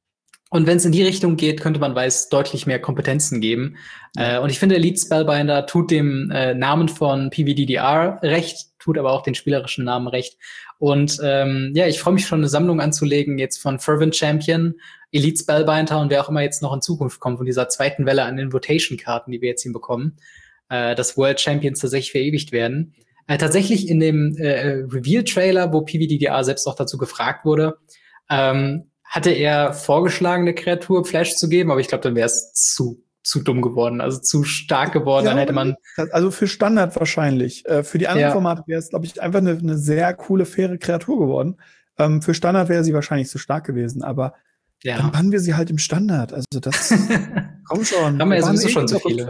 Und wenn es in die Richtung geht, könnte man Weiß deutlich mehr Kompetenzen geben. Ja. Äh, und ich finde, Elite Spellbinder tut dem äh, Namen von P V D D R recht, tut aber auch den spielerischen Namen recht. Und ähm, ja, ich freue mich schon, eine Sammlung anzulegen jetzt von Fervent Champion, Elite Spellbinder und wer auch immer jetzt noch in Zukunft kommt von dieser zweiten Welle an Invitation-Karten, die wir jetzt hier bekommen, äh, dass World Champions tatsächlich verewigt werden. Äh, tatsächlich in dem äh, Reveal-Trailer, wo P V D D R selbst auch dazu gefragt wurde, ähm, hatte er vorgeschlagen, eine Kreatur Flash zu geben, aber ich glaube, dann wäre es zu zu dumm geworden, also zu stark geworden. Ja, dann hätte man also für Standard wahrscheinlich. Äh, für die anderen ja. Formate wäre es, glaube ich, einfach eine, eine sehr coole, faire Kreatur geworden. Ähm, für Standard wäre sie wahrscheinlich zu stark gewesen, aber ja. dann bannen wir sie halt im Standard. Also das, komm schon. Haben wir ja sowieso schon so viele.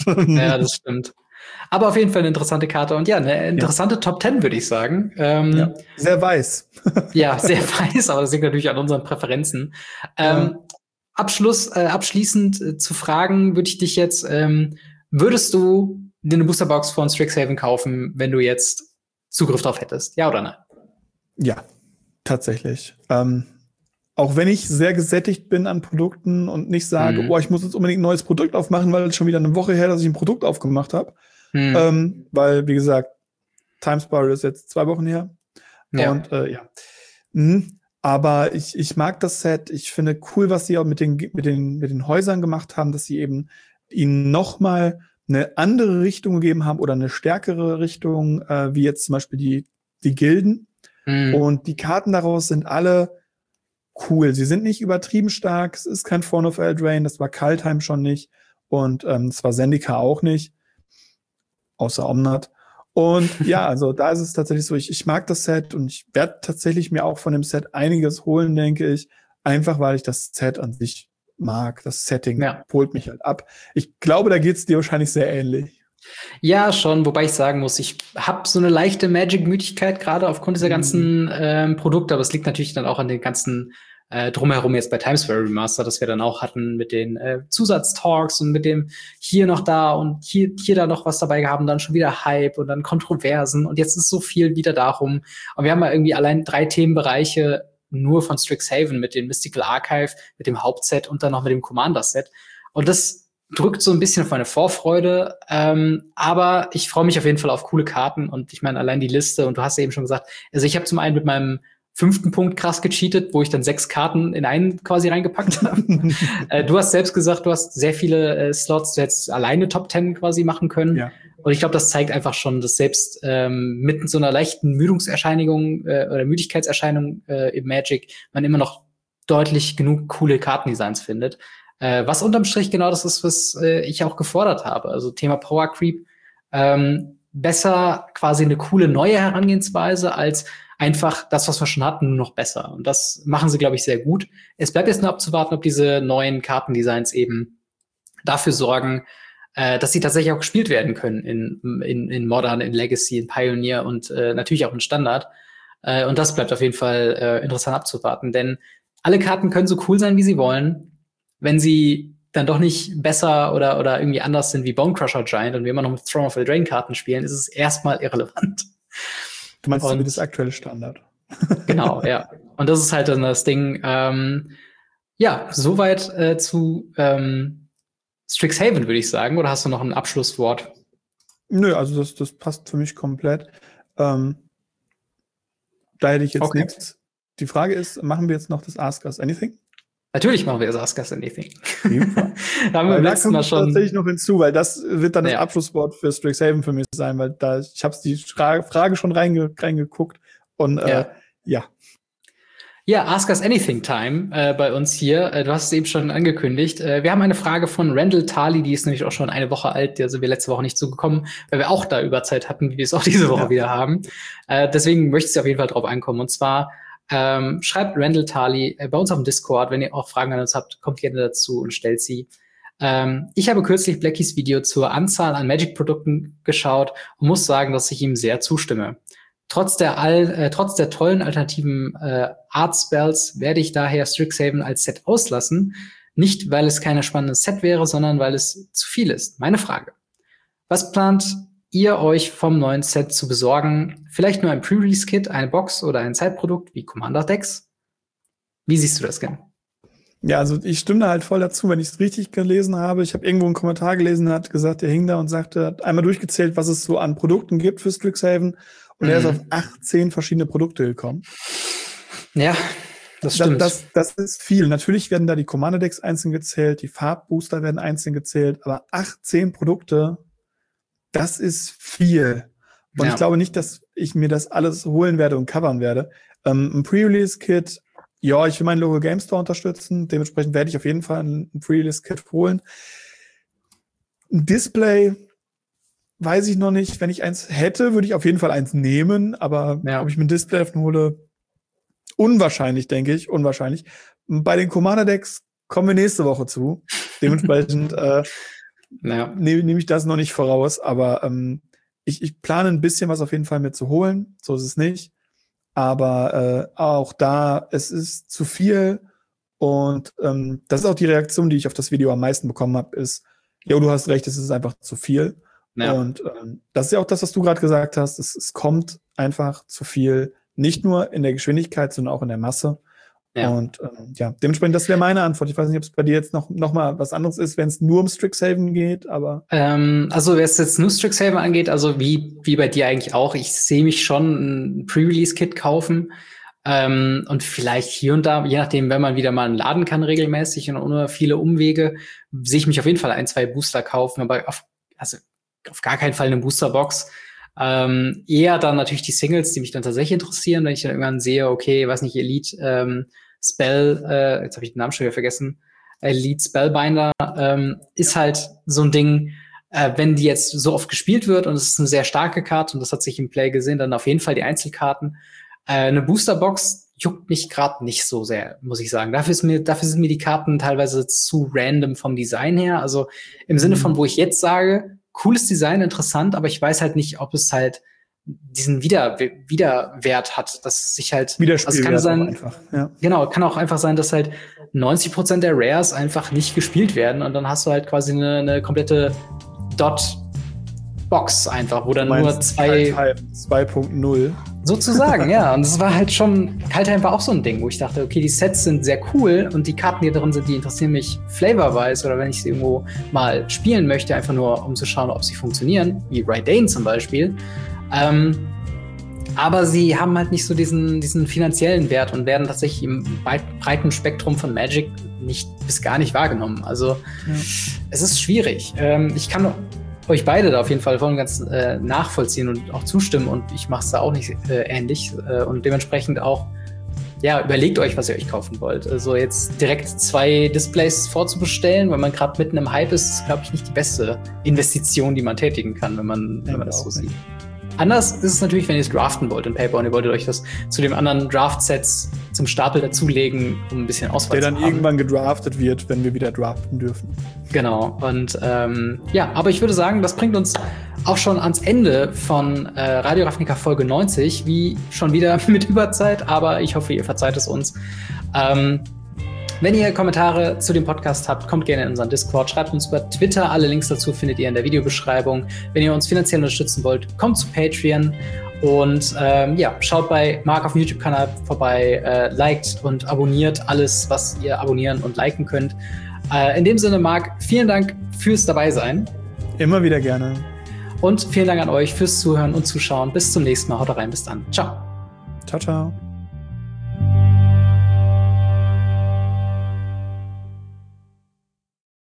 Ja, das stimmt. Aber auf jeden Fall eine interessante Karte und ja, eine interessante ja. Top Ten, würde ich sagen. Ähm, ja. Sehr weiß. Ja, sehr weiß, aber das liegt natürlich an unseren Präferenzen. Ja. Ähm, Abschluss, äh, abschließend äh, zu fragen, würde ich dich jetzt, ähm, würdest du eine Boosterbox von Strixhaven kaufen, wenn du jetzt Zugriff drauf hättest? Ja oder nein? Ja, tatsächlich. Ähm, auch wenn ich sehr gesättigt bin an Produkten und nicht sage, mhm. oh, ich muss jetzt unbedingt ein neues Produkt aufmachen, weil es schon wieder eine Woche her, dass ich ein Produkt aufgemacht habe. Mhm. Ähm, weil, wie gesagt, Time Spiral ist jetzt zwei Wochen her. Ja. Und äh, ja. Mhm. Aber ich, ich mag das Set. Ich finde cool, was sie auch mit den, mit den, mit den Häusern gemacht haben, dass sie eben ihnen noch mal eine andere Richtung gegeben haben oder eine stärkere Richtung, äh, wie jetzt zum Beispiel die, die Gilden. Mhm. Und die Karten daraus sind alle cool. Sie sind nicht übertrieben stark. Es ist kein Throne of Eldraine. Das war Kaldheim schon nicht. Und ähm, das war Zendika auch nicht. Außer Omnath. Und ja, also da ist es tatsächlich so, ich, ich mag das Set und ich werde tatsächlich mir auch von dem Set einiges holen, denke ich. Einfach, weil ich das Set an sich mag. Das Setting ja. holt mich halt ab. Ich glaube, da geht's dir wahrscheinlich sehr ähnlich. Ja, schon, wobei ich sagen muss, ich habe so eine leichte Magic-Müdigkeit gerade aufgrund dieser ganzen mhm. ähm, Produkte, aber es liegt natürlich dann auch an den ganzen äh, drumherum jetzt bei Time Spiral Remaster, das wir dann auch hatten mit den äh, Zusatztalks und mit dem hier noch da und hier hier da noch was dabei gehabt, dann schon wieder Hype und dann Kontroversen und jetzt ist so viel wieder darum. Und wir haben ja irgendwie allein drei Themenbereiche nur von Strixhaven mit dem Mystical Archive, mit dem Hauptset und dann noch mit dem Commander-Set. Und das drückt so ein bisschen auf meine Vorfreude, ähm, aber ich freue mich auf jeden Fall auf coole Karten und ich meine allein die Liste und du hast ja eben schon gesagt, also ich habe zum einen mit meinem fünften Punkt krass gecheatet, wo ich dann sechs Karten in einen quasi reingepackt habe. äh, du hast selbst gesagt, du hast sehr viele äh, Slots, du hättest alleine Top Ten quasi machen können. Ja. Und ich glaube, das zeigt einfach schon, dass selbst ähm, mit so einer leichten Müdungserscheinung äh, oder Müdigkeitserscheinung äh, im Magic man immer noch deutlich genug coole Kartendesigns findet. Äh, was unterm Strich genau das ist, was äh, ich auch gefordert habe. Also Thema Power Creep. Ähm, besser quasi eine coole neue Herangehensweise als einfach das, was wir schon hatten, nur noch besser. Und das machen sie, glaube ich, sehr gut. Es bleibt jetzt nur abzuwarten, ob diese neuen Kartendesigns eben dafür sorgen, äh, dass sie tatsächlich auch gespielt werden können in, in, in Modern, in Legacy, in Pioneer und äh, natürlich auch in Standard. Äh, und das bleibt auf jeden Fall äh, interessant abzuwarten, denn alle Karten können so cool sein, wie sie wollen. Wenn sie dann doch nicht besser oder, oder irgendwie anders sind wie Bonecrusher Giant und wir immer noch mit Throne of Eldraine Karten spielen, ist es erstmal irrelevant. Du meinst und, wie das aktuelle Standard. Genau, ja. Und das ist halt dann das Ding. Ähm, ja, soweit äh, zu ähm, Strixhaven, würde ich sagen. Oder hast du noch ein Abschlusswort? Nö, also das, das passt für mich komplett. Ähm, da hätte ich jetzt okay. nichts. Die Frage ist, machen wir jetzt noch das Ask Us Anything? Natürlich machen wir das Ask Us Anything. Da haben wir da kommt schon tatsächlich noch hinzu, weil das wird dann das ja. Abschlusswort für Strixhaven für mich sein, weil da ich habe die Fra- Frage schon reinge- reingeguckt und äh, ja. ja. Ja, Ask Us Anything Time äh, bei uns hier. Äh, du hast es eben schon angekündigt. Äh, wir haben eine Frage von Randall Tarley, die ist nämlich auch schon eine Woche alt. Da sind wir letzte Woche nicht zugekommen, weil wir auch da Überzeit hatten, wie wir es auch diese Woche ja. wieder haben. Äh, deswegen möchte ich auf jeden Fall drauf ankommen. Und zwar Ähm, schreibt Randall Tarley äh, bei uns auf dem Discord, wenn ihr auch Fragen an uns habt, kommt gerne dazu und stellt sie. Ähm, ich habe kürzlich Blackies Video zur Anzahl an Magic-Produkten geschaut und muss sagen, dass ich ihm sehr zustimme. Trotz der, all, äh, trotz der tollen alternativen äh, Art-Spells werde ich daher Strixhaven als Set auslassen. Nicht, weil es kein spannendes Set wäre, sondern weil es zu viel ist. Meine Frage: Was plant ihr euch vom neuen Set zu besorgen? Vielleicht nur ein Pre-Release-Kit, eine Box oder ein Zeitprodukt wie Commander-Decks? Wie siehst du das, Ken? Ja, also ich stimme da halt voll dazu, wenn ich es richtig gelesen habe. Ich habe irgendwo einen Kommentar gelesen, hat gesagt, der hing da und sagte, hat einmal durchgezählt, was es so an Produkten gibt für Strixhaven und mhm. er ist auf achtzehn verschiedene Produkte gekommen. Ja, das stimmt. Das, das, das ist viel. Natürlich werden da die Commander-Decks einzeln gezählt, die Farbbooster werden einzeln gezählt, aber achtzehn Produkte, das ist viel. Und ja. ich glaube nicht, dass ich mir das alles holen werde und covern werde. Ähm, ein Pre-Release-Kit, ja, ich will meinen Local Game Store unterstützen. Dementsprechend werde ich auf jeden Fall ein Pre-Release-Kit holen. Ein Display, weiß ich noch nicht. Wenn ich eins hätte, würde ich auf jeden Fall eins nehmen. Aber ja. ob ich mir ein Display hole, unwahrscheinlich, denke ich. Unwahrscheinlich. Bei den Commander-Decks kommen wir nächste Woche zu. Dementsprechend äh, Naja. nehme nehm ich das noch nicht voraus, aber ähm, ich, ich plane ein bisschen was auf jeden Fall mit zu holen, so ist es nicht. Aber äh, auch da, es ist zu viel und ähm, das ist auch die Reaktion, die ich auf das Video am meisten bekommen habe, ist, jo, du hast recht, es ist einfach zu viel. Ja. Und ähm, das ist ja auch das, was du gerade gesagt hast, es, es kommt einfach zu viel, nicht nur in der Geschwindigkeit, sondern auch in der Masse. Ja. Und ähm, ja, dementsprechend, das wäre meine Antwort. Ich weiß nicht, ob es bei dir jetzt noch, noch mal was anderes ist, wenn es nur um Strixhaven geht, aber ähm, also, wenn es jetzt nur Strixhaven angeht, also wie, wie bei dir eigentlich auch, ich sehe mich schon ein Pre-Release-Kit kaufen ähm, und vielleicht hier und da, je nachdem, wenn man wieder mal laden kann regelmäßig und ohne viele Umwege, sehe ich mich auf jeden Fall ein, zwei Booster kaufen, aber auf, also auf gar keinen Fall eine Boosterbox. Ähm, eher dann natürlich die Singles, die mich dann tatsächlich interessieren, wenn ich dann irgendwann sehe, okay, weiß nicht, Elite ähm, Spell, äh, jetzt habe ich den Namen schon wieder vergessen, Elite Spellbinder ähm, ist halt so ein Ding, äh, wenn die jetzt so oft gespielt wird und es ist eine sehr starke Karte und das hat sich im Play gesehen, dann auf jeden Fall die Einzelkarten. Äh, eine Boosterbox juckt mich gerade nicht so sehr, muss ich sagen. Dafür ist mir, dafür sind mir die Karten teilweise zu random vom Design her. Also im Sinne von, wo ich jetzt sage, cooles Design, interessant, aber ich weiß halt nicht, ob es halt diesen Wider Widerwert hat, dass sich halt, also kann sein, einfach, ja. Genau, kann auch einfach sein, dass halt neunzig Prozent der Rares einfach nicht gespielt werden und dann hast du halt quasi eine, eine komplette Dot-Box einfach, wo dann nur zwei zwei Punkt null sozusagen, ja. Und das war halt schon, Kaldheim war auch so ein Ding, wo ich dachte, okay, die Sets sind sehr cool und die Karten, die drin sind, die interessieren mich flavorwise oder wenn ich sie irgendwo mal spielen möchte, einfach nur um zu schauen, ob sie funktionieren, wie Raidane zum Beispiel. Ähm, aber sie haben halt nicht so diesen, diesen finanziellen Wert und werden tatsächlich im weit, breiten Spektrum von Magic nicht bis gar nicht wahrgenommen. Also ja. Es ist schwierig. Ähm, ich kann euch beide da auf jeden Fall voll und ganz äh, nachvollziehen und auch zustimmen und ich mache es da auch nicht äh, ähnlich äh, und dementsprechend auch, ja, überlegt euch, was ihr euch kaufen wollt. Also jetzt direkt zwei Displays vorzubestellen, wenn man gerade mitten im Hype ist, ist, glaube ich, nicht die beste Investition, die man tätigen kann, wenn man, wenn man das so sieht. Anders ist es natürlich, wenn ihr es draften wollt in Paper und ihr wolltet euch das zu den anderen Draft-Sets zum Stapel dazulegen, um ein bisschen Auswahl zu haben. Der dann irgendwann gedraftet wird, wenn wir wieder draften dürfen. Genau. Und ähm, ja, aber ich würde sagen, das bringt uns auch schon ans Ende von äh, Radio Ravnica Folge neunzig, wie schon wieder mit Überzeit, aber ich hoffe, ihr verzeiht es uns. Ähm, Wenn ihr Kommentare zu dem Podcast habt, kommt gerne in unseren Discord, schreibt uns über Twitter. Alle Links dazu findet ihr in der Videobeschreibung. Wenn ihr uns finanziell unterstützen wollt, kommt zu Patreon. Und ähm, ja, schaut bei Marc auf dem YouTube-Kanal vorbei, äh, liked und abonniert alles, was ihr abonnieren und liken könnt. Äh, in dem Sinne, Marc, vielen Dank fürs Dabeisein. Immer wieder gerne. Und vielen Dank an euch fürs Zuhören und Zuschauen. Bis zum nächsten Mal. Haut rein, bis dann. Ciao. Ciao, ciao.